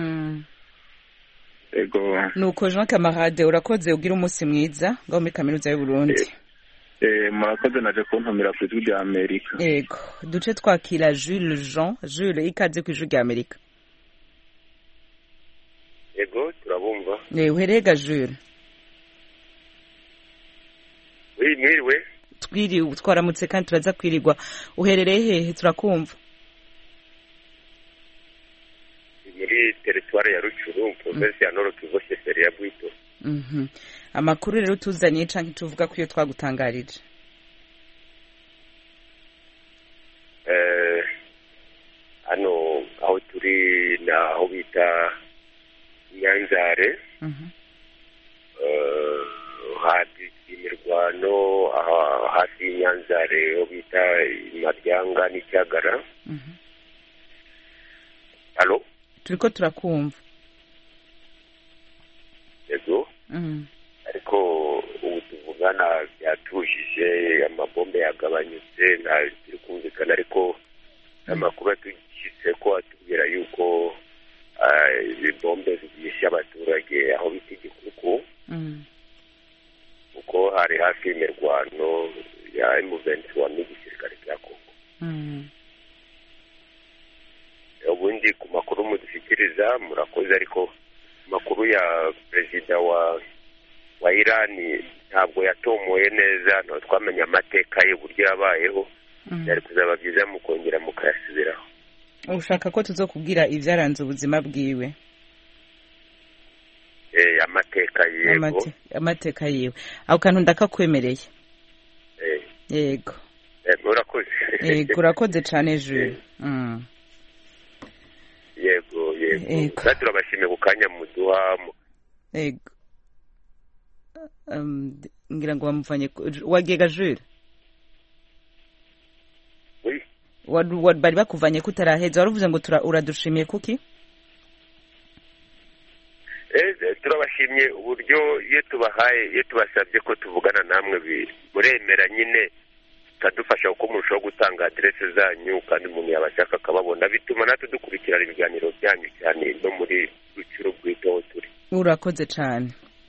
S10: Ego
S1: nuko Jean Camarade urakoze ugira umunsi mwiza ngo muri kaminuza y'u Burundi.
S10: Eh, Eh, murakoze naje kuntumira ku ijwi rya Amerika.
S1: Yego duce twakira Jules Jean. Jules ikaze ku ijwi rya Amerika.
S11: Yego turabumva.
S1: Eh, uherega Jules?
S11: Oui, mwiriwe.
S1: Twiri twaramutse kandi turaza kwirirwa. Uherereye hehe turakumva?
S11: Muri territoire ya Ruchuru, province ya Nord Kivu, seri ya Bwito.
S1: Mhm. Amakuru rero tuzaniye canke tuvuga ko iyo twagutangarije.
S11: Eh ano aho turi na aho bita Nyanzare. Mhm. Eh hadi imirwano hadi Nyanzare aho bita Maryanga n'Icyagara. Mhm. Allo?
S1: Turiko turakumva.
S11: Yego. Mhm. Ariko ubu tuvugana byatujije amabombe yagabanyutse nta turi kumvikana ariko amakuru atugishitse ko atubwira yuko izi bombe zigisha abaturage aho bita igikuku kuko hari hafi imirwano ya M vingt-trois n'igisirikare cya Kongo. Ubundi ku makuru mudushyikiriza murakoze ariko makuru ya perezida wa wa Irani ntabwo yatomoye neza no twamenya amateka ye buryo yabayeho yari kuzaba byiza mu kongera mukayasubiraho.
S1: Ushaka ko tuzokubwira ivyaranze ubuzima bwiwe?
S11: Eh amateka yego
S1: Amate, amateka yiwe aho kantu ndakakwemereye.
S11: Eh
S1: yego
S11: eh murakoze.
S1: Yego urakoze cyane Jules. Mm.
S11: Yego yego kandi turabashimiye kukanya muduha.
S1: Yego um ngira ngo bamuvanye wagega Jules.
S11: Oui.
S1: Wad wad bari bakuvanye kutaraheza waruvuze ngo uradushimiye kuki?
S11: Eh turabashimiye uburyo iyo tubahaye iyo tubasabye ko tuvugana namwe muremera nyine kadufasha uko murushaho gutanga adresse zanyu kandi umuntu yabashaka akababona bituma natwe dukurikirana ibiganiro byanyu cyane no muri Rucuru Bwito turi.
S1: Urakoze cyane.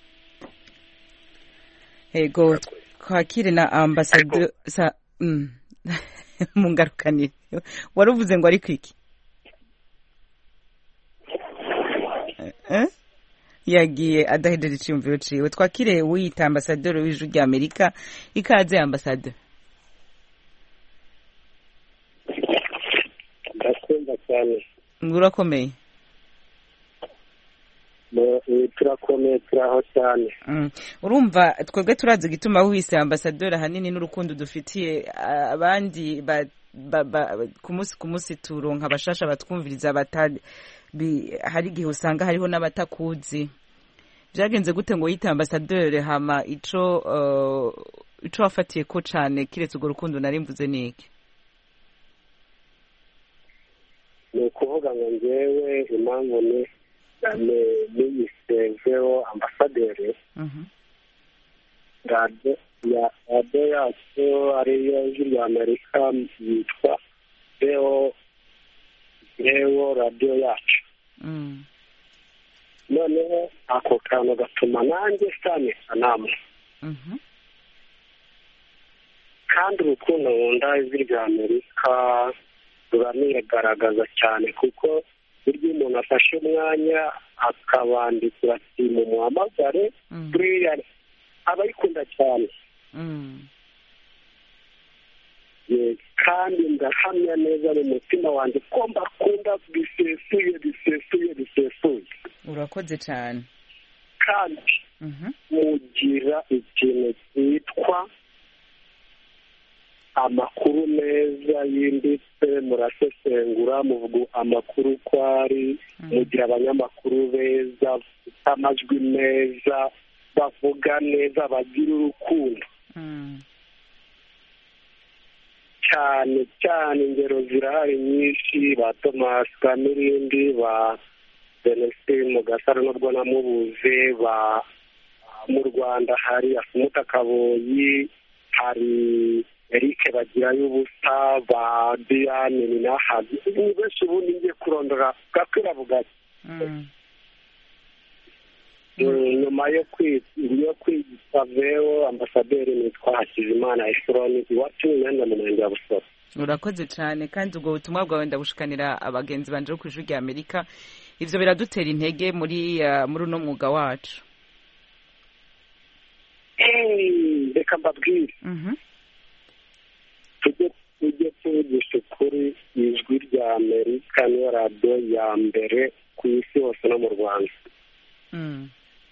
S1: Ego kwakire na ambassadeur sa mm. mungarukanire waruvuze ngo ari kwiki eh yagiye adahejeje icyumviro ciwe. Twakire wita ambassadeur w'ijwi rya Amerika ikaze ambassadeur.
S12: Ndakumva cyane.
S1: Urakomeye?
S12: Turakomeye turaho cyane.
S1: Urumva twebwe turazi gituma wise ambassadeur ahanini n'urukundo dufitiye abandi ku munsi ku munsi turonka abashasha batwumviriza batari hari igihe usanga hariho n'abatakuzi. Byagenze gute ngo yite ambassadeur hama ico uh, ico wafatiye ko cane kiretse urwo rukundo nari mvuze niki?
S12: Ni ukuvuga ngo njyewe impamvu ni niyisezero ambasaderi radiyo ya radiyo yacu ariyo ijwi rya amerika yitwa reo reo radiyo yacu noneho ako kantu gatuma nanjye sanika namwe kandi urukundo nkunda ijwi rya amerika ruranigaragaza cyane kuko burya umuntu afashe umwanya akabandikira ati mumuhamagare buriya aba ayikunda cyane kandi ndahamya neza mu mutima wanjye ko mbakunda bisesuye bisesuye bisesuye.
S1: Urakoze cyane.
S12: kandi mugira ikintu cyitwa amakuru meza yimbitse, murasesengura muvuga amakuru uko ari, mugira abanyamakuru beza bafite amajwi meza, bavuga neza, bagira urukundo cyane cyane. Ingero zirahari nyinshi, ba Thomas Kamirindi, ba Denise Mugasaro nubwo namubuze, ba mu Rwanda hari Asumuta Kaboyi, hari Eric Bagirayo ubusa, ba Diane Ninahazi, ni benshi ubundi ngiye kurondora gakwira vuga nyuma yo kwigisa veo ambasaderi nitwa Hakizimana Efroni iwacu Nyanda mu Murenge wa Busoro.
S1: Urakoze cyane kandi ubwo butumwa bwawe ndabushikanira abagenzi banje ku ijwi rya Amerika. Ivyo biradutera intege muri uh, muri uno mwuga wacu.
S12: Eh, reka mbabwire. Mhm. Tujye tujye tuvugisha kuri ijwi rya Amerika ni radio ya mbere ku isi hose no mu Rwanda. Mhm.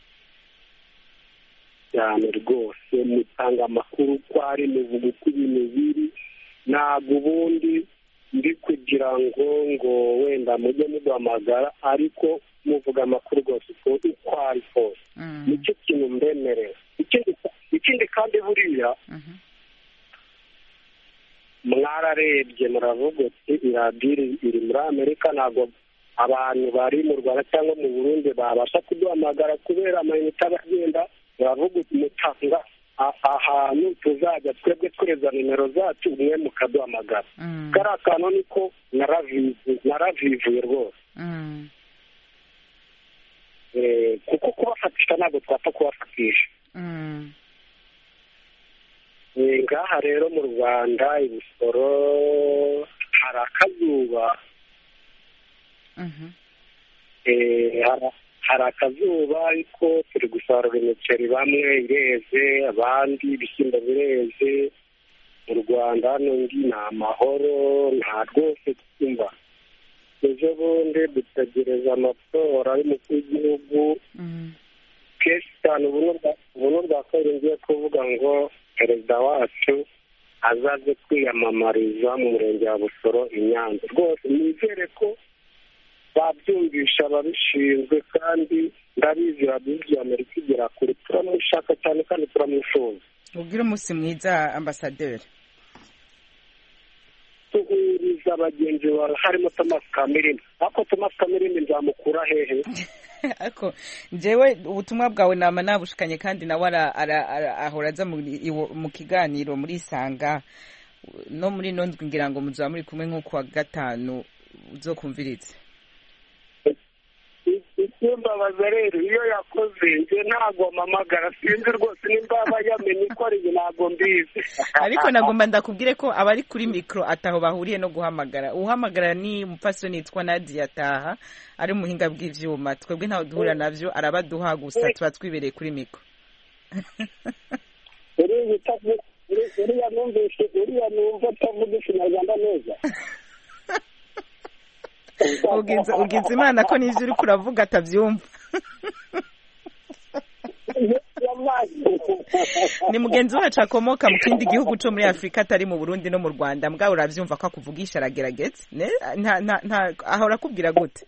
S12: cyane rwose mutanga amakuru ko ari muvuga uko ibintu biri, ntabwo ubundi ndi kugira ngo ngo wenda mujye muduhamagara, ariko muvuga amakuru rwose uko ari kose. Nicyo kintu mbemerera. Ikindi kandi buriya mwararebye muravuga ati iradiyo iri muri Amerika, ntabwo abantu bari mu Rwanda cyangwa mu Burundi babasha kuduhamagara kubera amayinite abagenda. Baravuga mutanga ahantu tuzajya twebwe twereza nimero zacu umwe mukaduhamagara. Kari akantu niko naravivuye rwose, kuko kubafatisha ntabwo twapfa kubafatisha. Ngaha rero mu Rwanda i Busoro hari akazuba, hari akazuba ariko turi gusarura imiceri, bamwe ireze abandi ibishyimbo bireze. Mu Rwanda hano ndi ni amahoro, nta rwose twumva. Ejo bundi dutegereza amatora y'umukuru w'igihugu kenshi cyane. Ubu bwa kabiri ngiye kuvuga ngo perezida wacu azaze kwiyamamariza mu murenge wa Busoro i Nyanza. Rwose nizere ko babyumvisha ababishinzwe, kandi ndabizi radiyo Amerika igera kure. Turamushaka cyane kandi turamwifuza.
S1: Ubwire umunsi mwiza ambasaderi.
S12: Tuhuriza abagenzi bawe harimo Thomas Kamirindi. Ako Thomas Kamirindi nzamukura hehe?
S1: Ako njyewe ubutumwa bwawe nama nabushikanye, kandi nawe ahora aza mu kiganiro muri Isanga no muri Nondwi, ngira ngo muzaba muri kumwe nko kuwa gatanu uzokumviritse.
S12: Imbabaza rero iyo yakoze nje ntago mpamagara, sinzi rwose nimba aba yamenye ko ari ntago mbizi.
S1: Ariko nagomba ndakubwire ko abari kuri mikro ataho bahuriye no guhamagara. Uhamagara ni umupfasoni yitwa Nadia Taha, ari umuhinga bw'ivyuma. Twebwe ntaho duhura navyo, arabaduha gusa tuba twibereye kuri mikro.
S12: Uri utavu uri yanumvise uri yanumva tavuga Ikinyarwanda neza.
S1: Ugize ugize Imana ko n'ivyo uri kuravuga atavyumva. Ni mugenzi wacu akomoka mu kindi gihugu cyo muri Afrika atari mu Burundi no mu Rwanda, mbwa uravyumva ko akuvugisha aragerageza. Nta nta aho urakubwira gute?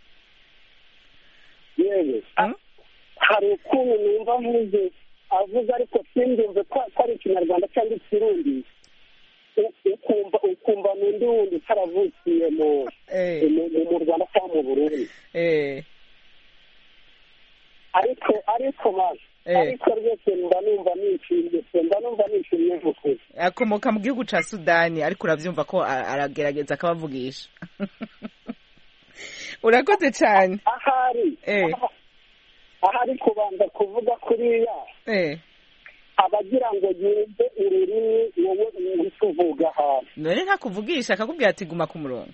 S12: Yewe. Hari ukuntu numva mvuze avuga, ariko sindumve ko ari Ikinyarwanda cyangwa Ikirundi. ukumva ukumva n'undi wundi utaravukiye mu mu Rwanda cyangwa mu Burundi. ariko ariko maze ariko rwose mba numva nishimye mba numva nishimye nk'ukuri.
S1: akomoka mu gihugu ca Sudani ariko uravyumva ko aragerageza akabavugisha. urakoze cyane.
S12: ahari
S1: eh
S12: ahari kubanza kuvuga kuriya
S1: eh
S12: abagira ngo yumve ururimi wowe uri kuvuga hano.
S1: none ntakuvugisha akakubwira ati guma ku murongo.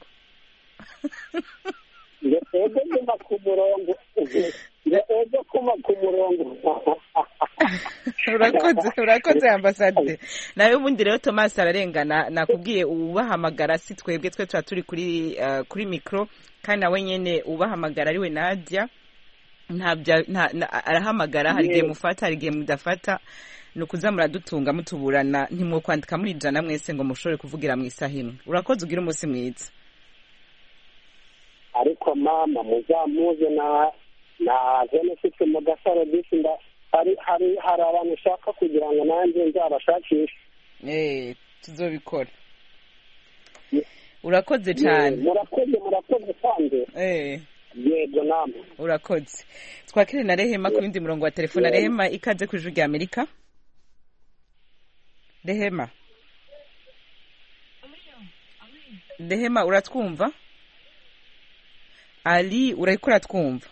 S12: Ego kuma ku murongo. Ego kuma ku murongo.
S1: urakoze urakoze ambasade. nawe ubundi rero Thomas ararengana nakubwiye ubahamagara si twebwe twe twa turi kuri uh, kuri micro kandi nawe nyene ubahamagara ariwe Nadia ntabya arahamagara hari gihe mufata hari gihe mudafata nukuza muradutunga mutuburana ntimwo kwandika muri jana mwese ngo mushobore kuvugira mu isaha imwe. urakoze ugira umunsi mwiza.
S12: ariko mama muzamuze na na Genesis mu gasaro disinda hari hari hari abantu ushaka kugira ngo nanjye nzabashakishe.
S1: eh tuzobikora. urakoze cyane.
S12: murakoze murakoze kandi.
S1: eh
S12: yego namwe.
S1: urakoze. twakire na Rehema ku yindi murongo wa telefone. Rehema ikaze ku ijwi rya Amerika. Rehema. Rehema uratwumva? Ali urayikora twumva.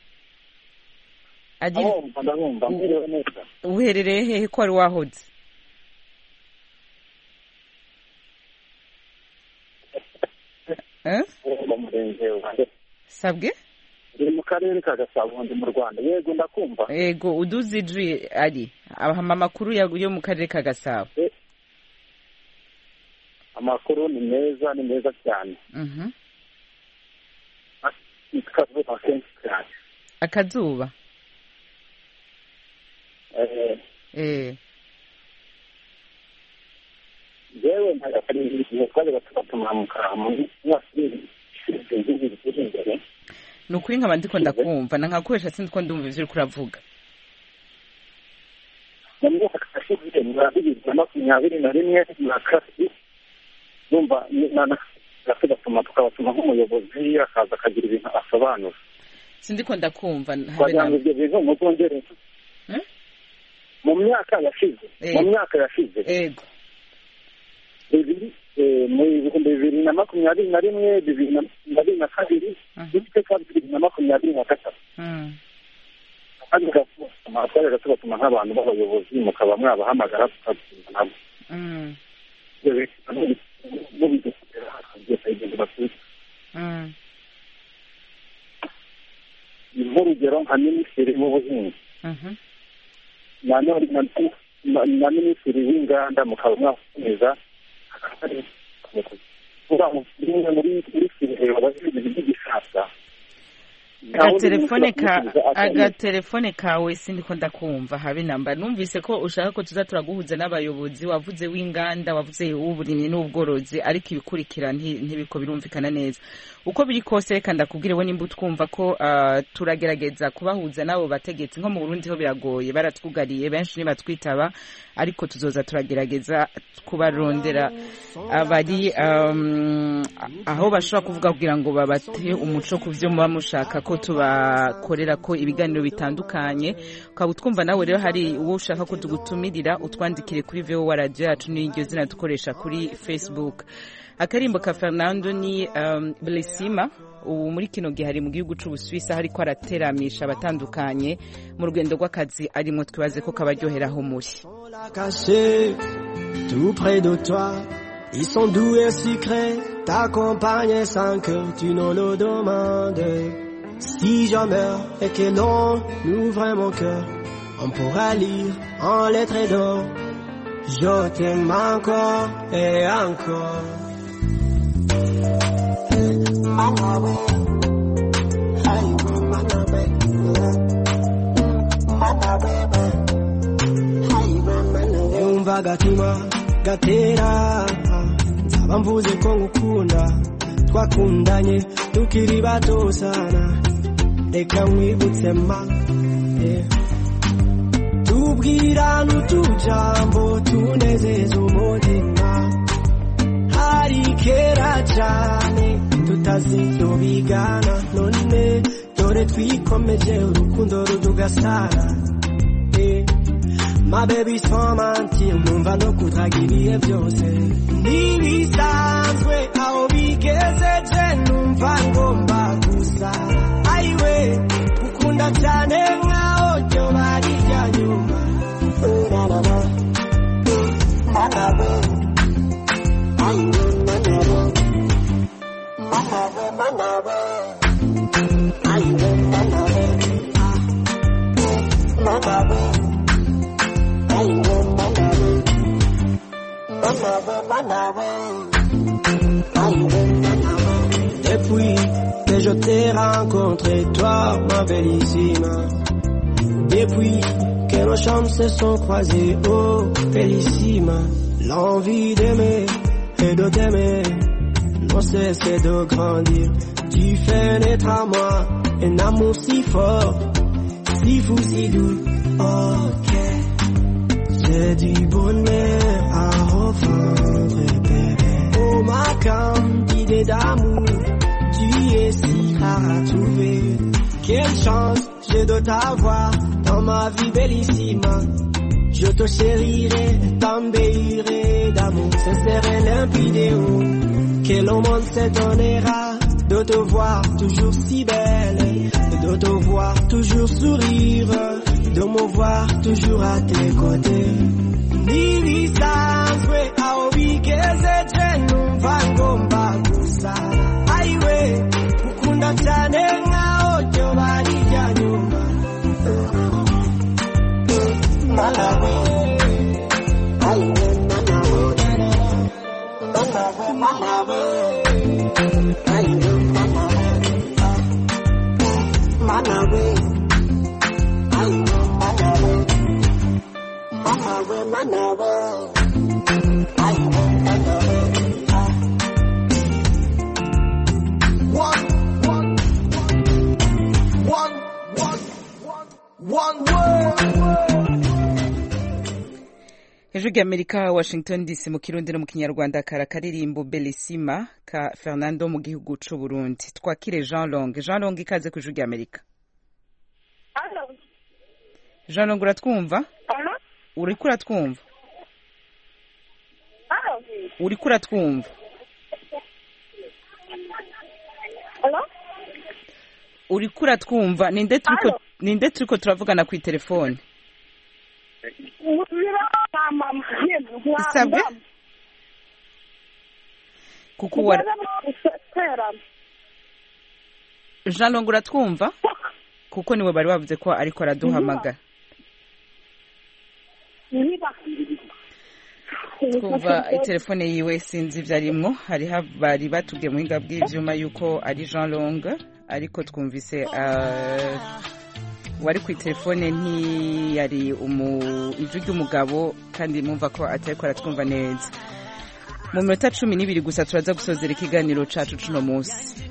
S1: Adi
S8: ndabumva mbere neza.
S1: uherereye hehe ko ari wahoze? eh sabwe
S8: uri mu karere ka Gasabo ndi mu Rwanda. yego ndakumva.
S1: yego uduze ijwi ari abahama makuru yo mu karere ka Gasabo.
S8: amakuru ni meza ni meza cyane.
S1: mhm
S8: Akazuba kenshi cyane.
S1: akazuba
S8: eh
S1: eh
S8: yewe ntakari twari batuma mu karamu mwasiri sinzi imbere.
S1: nukuri nkaba ndiko ndakumva na nkakoresha sinzi ko ndumva ivyo kuravuga.
S8: mu myaka kashize mu bibiri na makumyabiri na rimwe na kabiri numva nana batuma tukabatuma nk'umuyobozi akaza akagira ibintu asobanura.
S1: sindi ko ndakumva
S8: habe na ibyo bintu mu Bwongereza mu myaka yashize mu myaka yashize
S1: yego
S8: bibiri mu bihumbi bibiri na makumyabiri na rimwe bibiri na kabiri ndetse kandi bibiri na makumyabiri na gatatu kandi twari tubatuma nk'abantu b'abayobozi mukaba mwabahamagara tukabwira nabo nk'urugero nka minisitiri w'ubuhinzi na minisitiri w'inganda mukaba mwakomeza muri sirere abazizi by'igishasa.
S1: agatelefone ka agatelefone kawe sindi ko ndakumva habe namba numvise ko ushaka ko tuza turaguhuza n'abayobozi wavuze w'inganda wavuze uburimyi n'ubworozi ariko ibikurikira ntibiko birumvikana neza uko biri kose reka ndakubwire we nimba twumva ko uh, turagerageza kubahuza nabo bategetsi nko mu Burundi ho biragoye baratwugariye benshi ni batwitaba ariko tuzoza turagerageza kubarondera abari um, aho bashobora kuvuga kugira ngo babate umuco kuvyo muba mushaka ko tubakorera ko ibiganiro bitandukanye ukaba utwumva nawe rero hari uwo ushaka ko tugutumirira utwandikire kuri V O wa radio yacu n'iryo zina dukoresha kuri Facebook. Akarimbo ka Fernando ni um, Blessima ubu muri kino gihe hari mu gihugu c'Ubuswisi hariko arateramisha abatandukanye mu rugendo rw'akazi arimo twibaze ko kabaryoheraho muri
S13: tout près de toi. Ils sont doux et sucrés, t'accompagnent sans que tu ne le demandes. Si je meurs et que l'on ouvre mon cœur, on pourra lire en lettres d'or. Je t'aime encore et encore. Yumva gatima gatera nzaba mvuze ko ngukunda twakundanye tukiri bato sana reka mwibutse ma yeah. tubwira n'utujambo tunezeza umutima hari kera cyane tutazito bigana none dore twikomeje urukundo rudugasara Ma baby sans mentir, numva no kutragibiye byose. Nibisanzwe aho bigezeje numva ngomba gusa. Aiwe, ukunda cyane nkaho byo bari bya nyuma. Manabe, manabe, aiwe manabe, manabe, manabe, aiwe manabe, manabe. Depuis que je t'ai rencontré, toi, ma bellissima. Depuis que nos chambres se sont croisées, oh, bellissima. L'envie d'aimer et de t'aimer n'ont cessé de grandir. Tu fais naître à moi un amour si fort, si fou, si doux. Ok, j'ai du bonheur à revendre, bébé. Oh ma candidate d'amour, tu es si rare à trouver. Quelle chance j'ai de t'avoir dans ma vie bellissima. Je te chérirai, t'embellirai d'amour sincère et limpide. Que le monde s'étonnera de te voir toujours si belle, de te voir toujours sourire, de me voir toujours à tes côtés. Nibisanzwe aho bigezeje numva ngomba gusa. Aiwe, ukunda cyane nkaho byo bari bya nyuma. Malawi, aiwe Malawi, Malawi, Malawi, aiwe Malawi, Malawi, aiwe Malawi, Malawi, Malawi, aiwe Malawi. One, one, one, one, one, one word.
S1: Ijwi ry'Amerika, Washington D C, mu Kirundi no mu Kinyarwanda. Kara karirimbo Bellissima ka Fernando mu gihugu c'u Burundi. Twakire Jean Long. Jean Long, ikaze ku Ijwi ry'Amerika.
S14: Hello.
S1: Jean Long, uratwumva?
S14: Hello.
S1: Uriko uratwumva?
S14: Hello.
S1: Uriko uratwumva?
S14: Hello.
S1: Uriko uratwumva? Ninde turiko ninde turiko turavugana ku telefone? Isabwe? Kuko wari Jean Long, uratwumva? Kuko niwe bari bavuze ko ariko araduhamagara. Twumva telefone yiwe sinzi ibyarimwo. Hari bari batubwiye mu hinga bw'ivyuma yuko ari Jean Long, ariko twumvise uh, wari ku telefone ntiyari ijwi ry'umugabo, kandi mumva ko atariko aratwumva neza. Mu minota cumi n'ibiri gusa turaza gusozera ikiganiro cacu cuno munsi.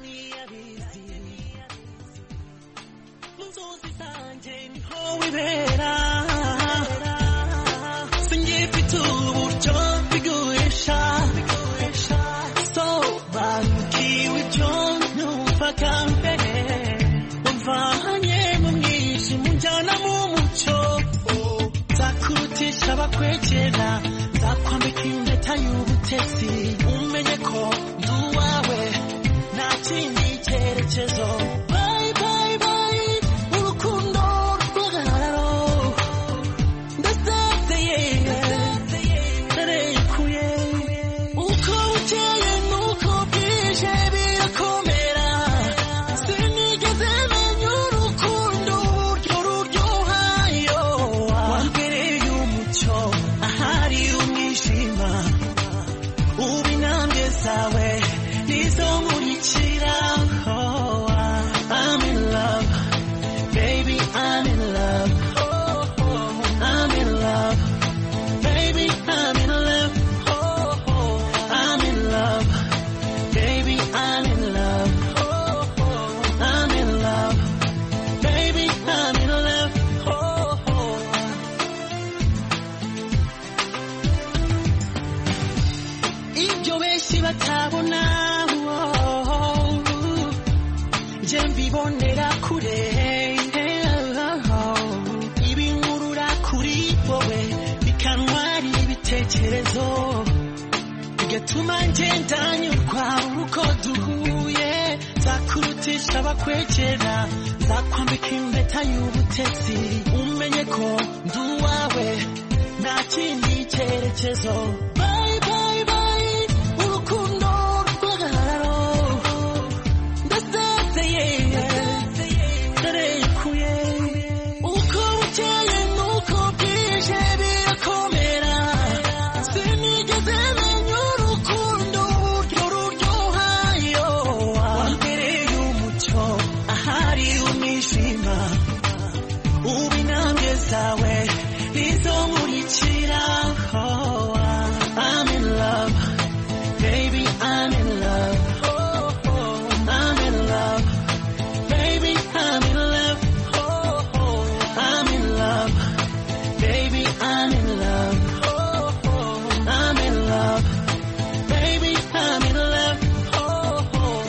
S15: Abakwegera ndakwambika impeta y'ubutesi, umenye ko ndi uwawe nta kindi cyerekezo. Bye bye bye urukundo rw'agahararo, ndasezeye ndarekuye. Uko bukeye n'uko bwije birakomera, sinigeze menya urukundo uburyo ruryohayo. Wambereye umucyo ahari umwijima, ubu intambwe zawe nizo nkurikira. Oh, I'm in love, baby, I'm in love. Oh, I'm in love, baby, I'm in love. Oh, I'm in love, baby, I'm in love. Oh, I'm in love, baby, I'm in love. Oh, ibyo benshi batabona, je mbibonera kure, ibinkurura kuri wowe. bikantwara ibitekerezo bigatuma ngenda nyurwa uko duhuye zakurutisha abakwegera zakwambika impeta y'ubutetsi umenye ko ndi uwawe nta kindi cyerekezo bye bye bye urukundo rw'agararo ndasezeye ndarekuye uko bukeye n'uko bwije birakomera sinigeze menya urukundo uburyo ruryohayo wambereye umucyo ahari umwijima ubu intambwe zawe nizo nkurikira. Oh, I'm in love, baby, I'm in love. Oh, oh, I'm in love, baby, I'm in love. Oh, oh, I'm in love, baby, I'm in love. Oh, oh, I'm in love, baby, I'm in love. Oh, oh.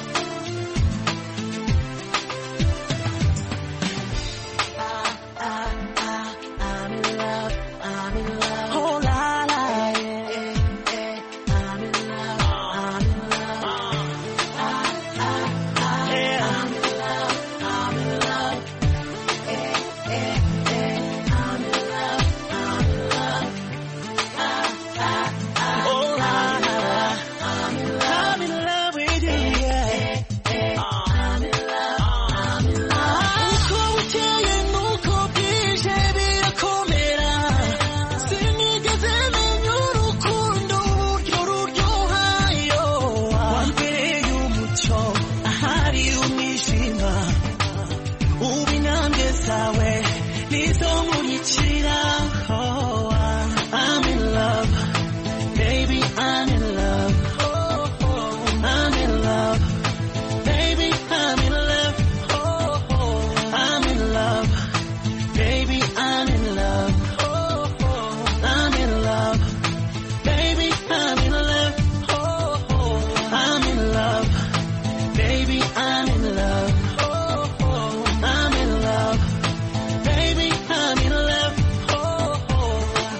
S15: Ah, ah, ah, I'm in love, I'm in love. Oh la la, yeah, yeah, I'm in love, I'm in love. Ah, ah, ah, yeah, I'm in love, I'm in love. Eh, eh, eh, I'm in love, I'm in love. Ah, ah, ah, oh la la, I'm in love, I'm in love with you, yeah. I'm in love, I'm in love. Uko bukeye n'uko bwije birakomera sinigeze menya urukundo uburyo ruryohayo wambereye umucyo ahari umwijima ubu intambwe zawe nizo nkurikira. Oh, I'm in love, baby, I'm in love. Oh, oh, I'm in love, baby, I'm in love. Oh, oh, I'm in love, baby, I'm in love. Oh, oh, I'm in love, baby, I'm in love. Oh, oh, I'm in love, baby, I'm in love. Oh, oh, I'm in love, baby, I'm in love. Oh, oh.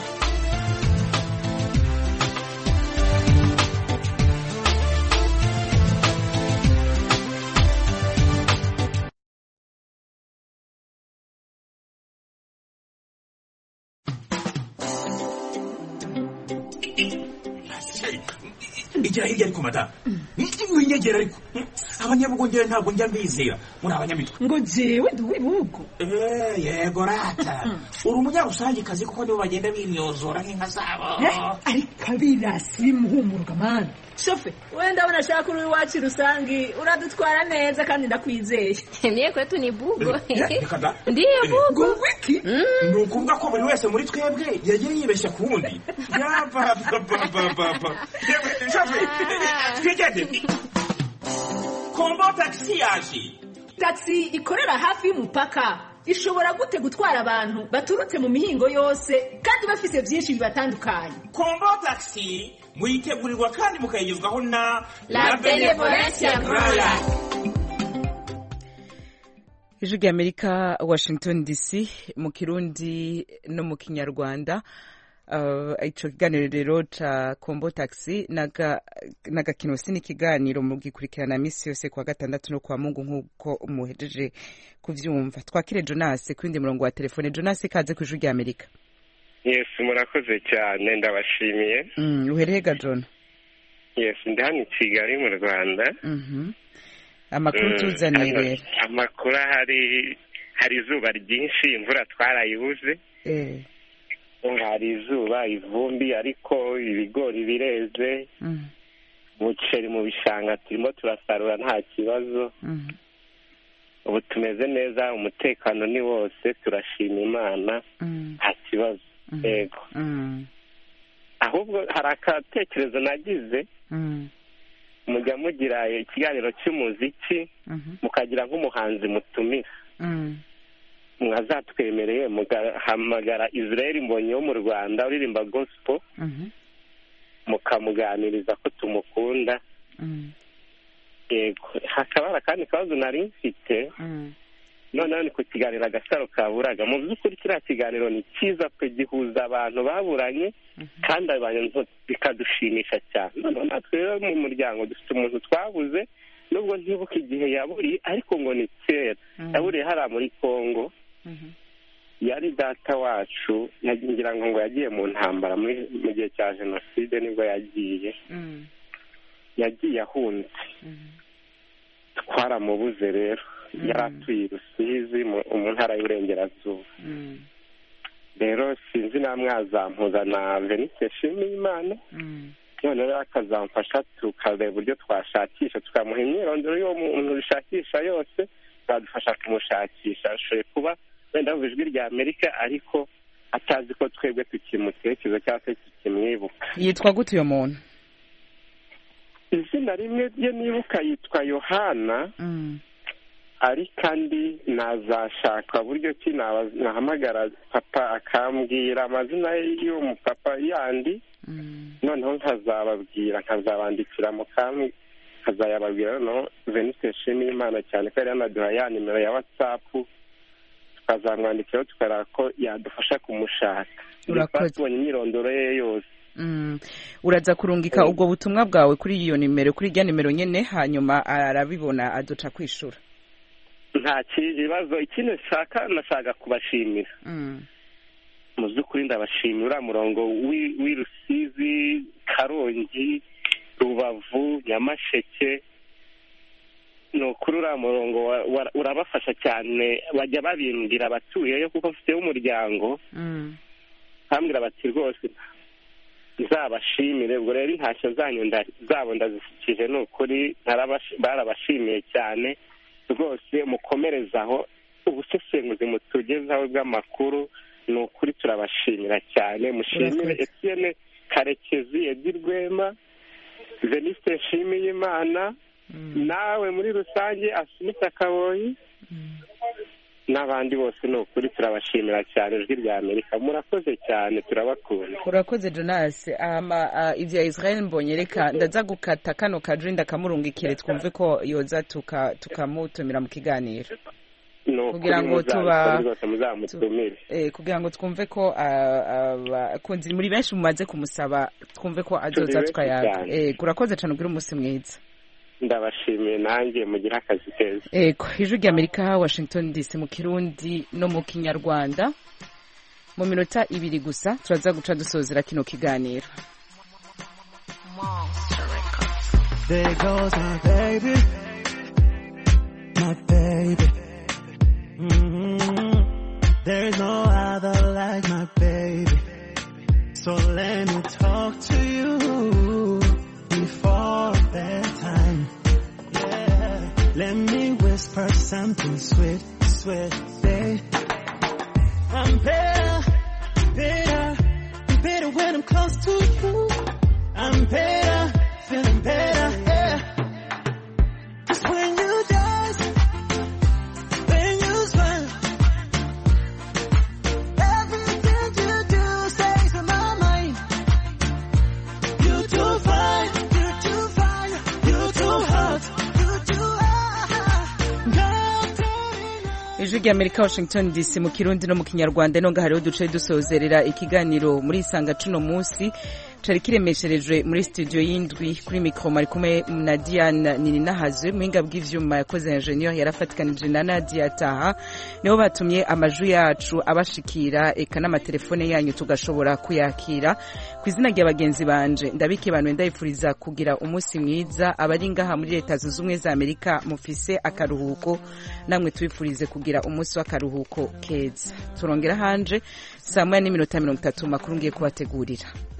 S16: igera hirya ariko madamu winyegera ariko abanyabugongera ntabwo njya mbizera muri abanyamitwe
S17: ngo jewe ndi uw'ibihugu.
S16: Eh, yego rata uri umunyarusangikazi kuko nibo bagenda bimyozora nk'inka zabo.
S17: ariko abirasi bimuhumurwa mani shofe wenda unashaka uri iwacu rusangi uradutwara neza kandi ndakwizeye.
S18: Mie kwetu ni bugo.
S16: Ndiyo
S18: bugo.
S16: Wiki ni ukuvuga ko buri wese muri twebwe yagiye yibeshya ku wundi. Yapapapapapa shofe twigende kombo taxi yaje.
S17: Taxi ikorera hafi y'umupaka ishobora gute gutwara abantu baturutse mu mihingo yose kandi bafise byinshi bibatandukanye.
S16: Kombo taxi muyitegurirwa kandi mukayigezwaho na
S18: La Benevolencia Royal.
S1: Ijwi ry'Amerika, Washington D C, mu Kirundi no mu Kinyarwanda. Uh, ico kiganiro rero ca Kombo Taxi naga nagakino sini kiganiro mu gikurikirana misi yose kwa gatandatu no kwa Mungu nkuko muhejeje kuvyumva. Twakire Jonas kwindi murongo wa telefone. Jonas kaze ku Ijwi ry'Amerika.
S19: Yes, murakoze cyane ndabashimiye.
S1: Mm, uherega John.
S19: Yes, ndi hano i Kigali mu Rwanda.
S1: Mhm. Amakuru tuzanire.
S19: Amakuru hari hari izuba ryinshi imvura twarayibuze.
S1: Eh.
S19: Hari izuba ivumbi ariko ibigori bireze.
S1: Mhm.
S19: Umuceri mu bishanga turimo turasarura nta kibazo.
S1: Mhm.
S19: Ubu tumeze neza umutekano ni wose turashima Imana nta kibazo. Yego. Ahubwo hari akatekerezo nagize mujya mugira ikiganiro cy'umuziki mukagira nk'umuhanzi mutumira mwazatwemereye mugahamagara Israel Mbonyi wo mu Rwanda uririmba gospel mukamuganiriza ko tumukunda. Yego hakaba kandi kabazo nari mfite noneho ni ku kiganiro agasaro kaburaga. Mu by'ukuri kiriya kiganiro ni cyiza pe, gihuza abantu baburanye kandi abantu bikadushimisha cyane. Noneho natwe rero mu muryango dufite umuntu twabuze, nubwo ntibuka igihe yaburiye, ariko ngo ni kera yaburiye hariya muri Kongo. Yari data wacu, ngira ngo ngo yagiye mu ntambara mu gihe cya jenoside, nibwo yagiye yagiye ahunze. Twaramubuze rero, yari atuye i Rusizi mu ntara y'Iburengerazuba. Rero sinzi namwe azampuza na Veniste Nshimiyimana, none rero akazamfasha tukareba uburyo twashakisha, tukamuha imyirondoro y'uwo muntu dushakisha yose, tukadufasha kumushakisha. Ashoboye kuba wenda mu ijwi rya Amerika ariko atazi ko twebwe tukimutekereza cyangwa se tukimwibuka.
S1: Yitwa gute uyo muntu?
S19: Izina rimwe rye nibuka yitwa Yohana, ariko andi nazashaka buryo ki nahamagara papa akambwira amazina y'uwo mupapa yandi, noneho nkazababwira, nkazabandikira mu kamwe, nkazayababwira. Noneho Veniste Nshimiyimana cyane ko yari yanaduha ya nimero ya WhatsApp, tukazamwandikiraho tukareba ko yadufasha kumushaka.
S1: Urakoze.
S19: Tubonye imyirondoro ye yose.
S1: Mm. Uraza kurungika ubwo butumwa bwawe kuri iyo nimero, kuri irya nimero nyene, hanyuma arabibona aduca kwishura.
S19: Nta kibazo. Ikindi nshaka nashaka kubashimira.
S1: Mm.
S19: Mu by'ukuri ndabashimira murongo w'i Rusizi, Karongi, Rubavu, Nyamasheke. No kuri uriya murongo urabafasha cyane, bajya babimbwira abatuyeyo kuko mfite umuryango.
S1: Mm.
S19: Bambwira bati rwose nzabashimire. Ubwo rero intashyo zanyu zabo ndazishyikije, ni ukuri barabashimiye cyane rwose. Mukomerezaho ubusesenguzi mutugezaho bw'amakuru, ni ukuri turabashimira cyane. Mushimire Etienne Karekezi, Edi Rwema, Veniste Nshimiyimana, nawe muri rusange, Asumita Kaboyi n'abandi bose, ni ukuri turabashimira cyane. Ijwi rya Amerika murakoze cyane, turabakunda.
S1: Urakoze Jonas. ama uh, ivya Israel mbonye, reka ndaza gukata kano kajinda kamurungikire twumve ko yoza tukamutumira mu kiganiro, kugira ngo tuba eh kugira ngo twumve ko abakunzi muri benshi mumaze kumusaba, twumve ko azoza tukayaga. Eh urakoze cyane, ugira umunsi mwiza.
S19: Ndabashimiye nanjye, mugira akazi keza.
S1: Ego, ijwi rya Amerika, Washington D C mu Kirundi no mu Kinyarwanda. Mu minota ibiri gusa turaza guca dusozera kino kiganiro.
S15: There goes my baby, my baby. Mm-hmm. There's no other like my baby. So let me talk to you before bedtime. Yeah, let me whisper something sweet, sweet, babe. I'm better, better, better when I'm close to you. I'm better, feeling better, yeah. Just when you dance, when you smile, everything you do stays in my mind. You too fine, you too fine, you too hot, you too hot. Girl,
S1: ijwi rya Amerika, Washington D C mu Kirundi no mu Kinyarwanda. Nonga hariho duce dusozerera ikiganiro muri Isanga cuno munsi, cari kiremesherejwe muri studio y'indwi. Kuri mikro mari kumwe na Diane Nininahazwe, muhinga bw'ivyuma yakoze engineer yarafatikanije na Nadia Taha. Niho batumye amaju yacu abashikira, eka n'amatelefone yanyu tugashobora kuyakira. Kwizina rya bagenzi banje ndabike bantu ndayifuriza kugira umunsi mwiza. Abari ngaha muri Leta Zunze Ubumwe za Amerika mufise akaruhuko, namwe tubifurize kugira umunsi w'akaruhuko keza. Turongera hanje saa moya n'iminota mirongo itatu makuru ngiye kubategurira.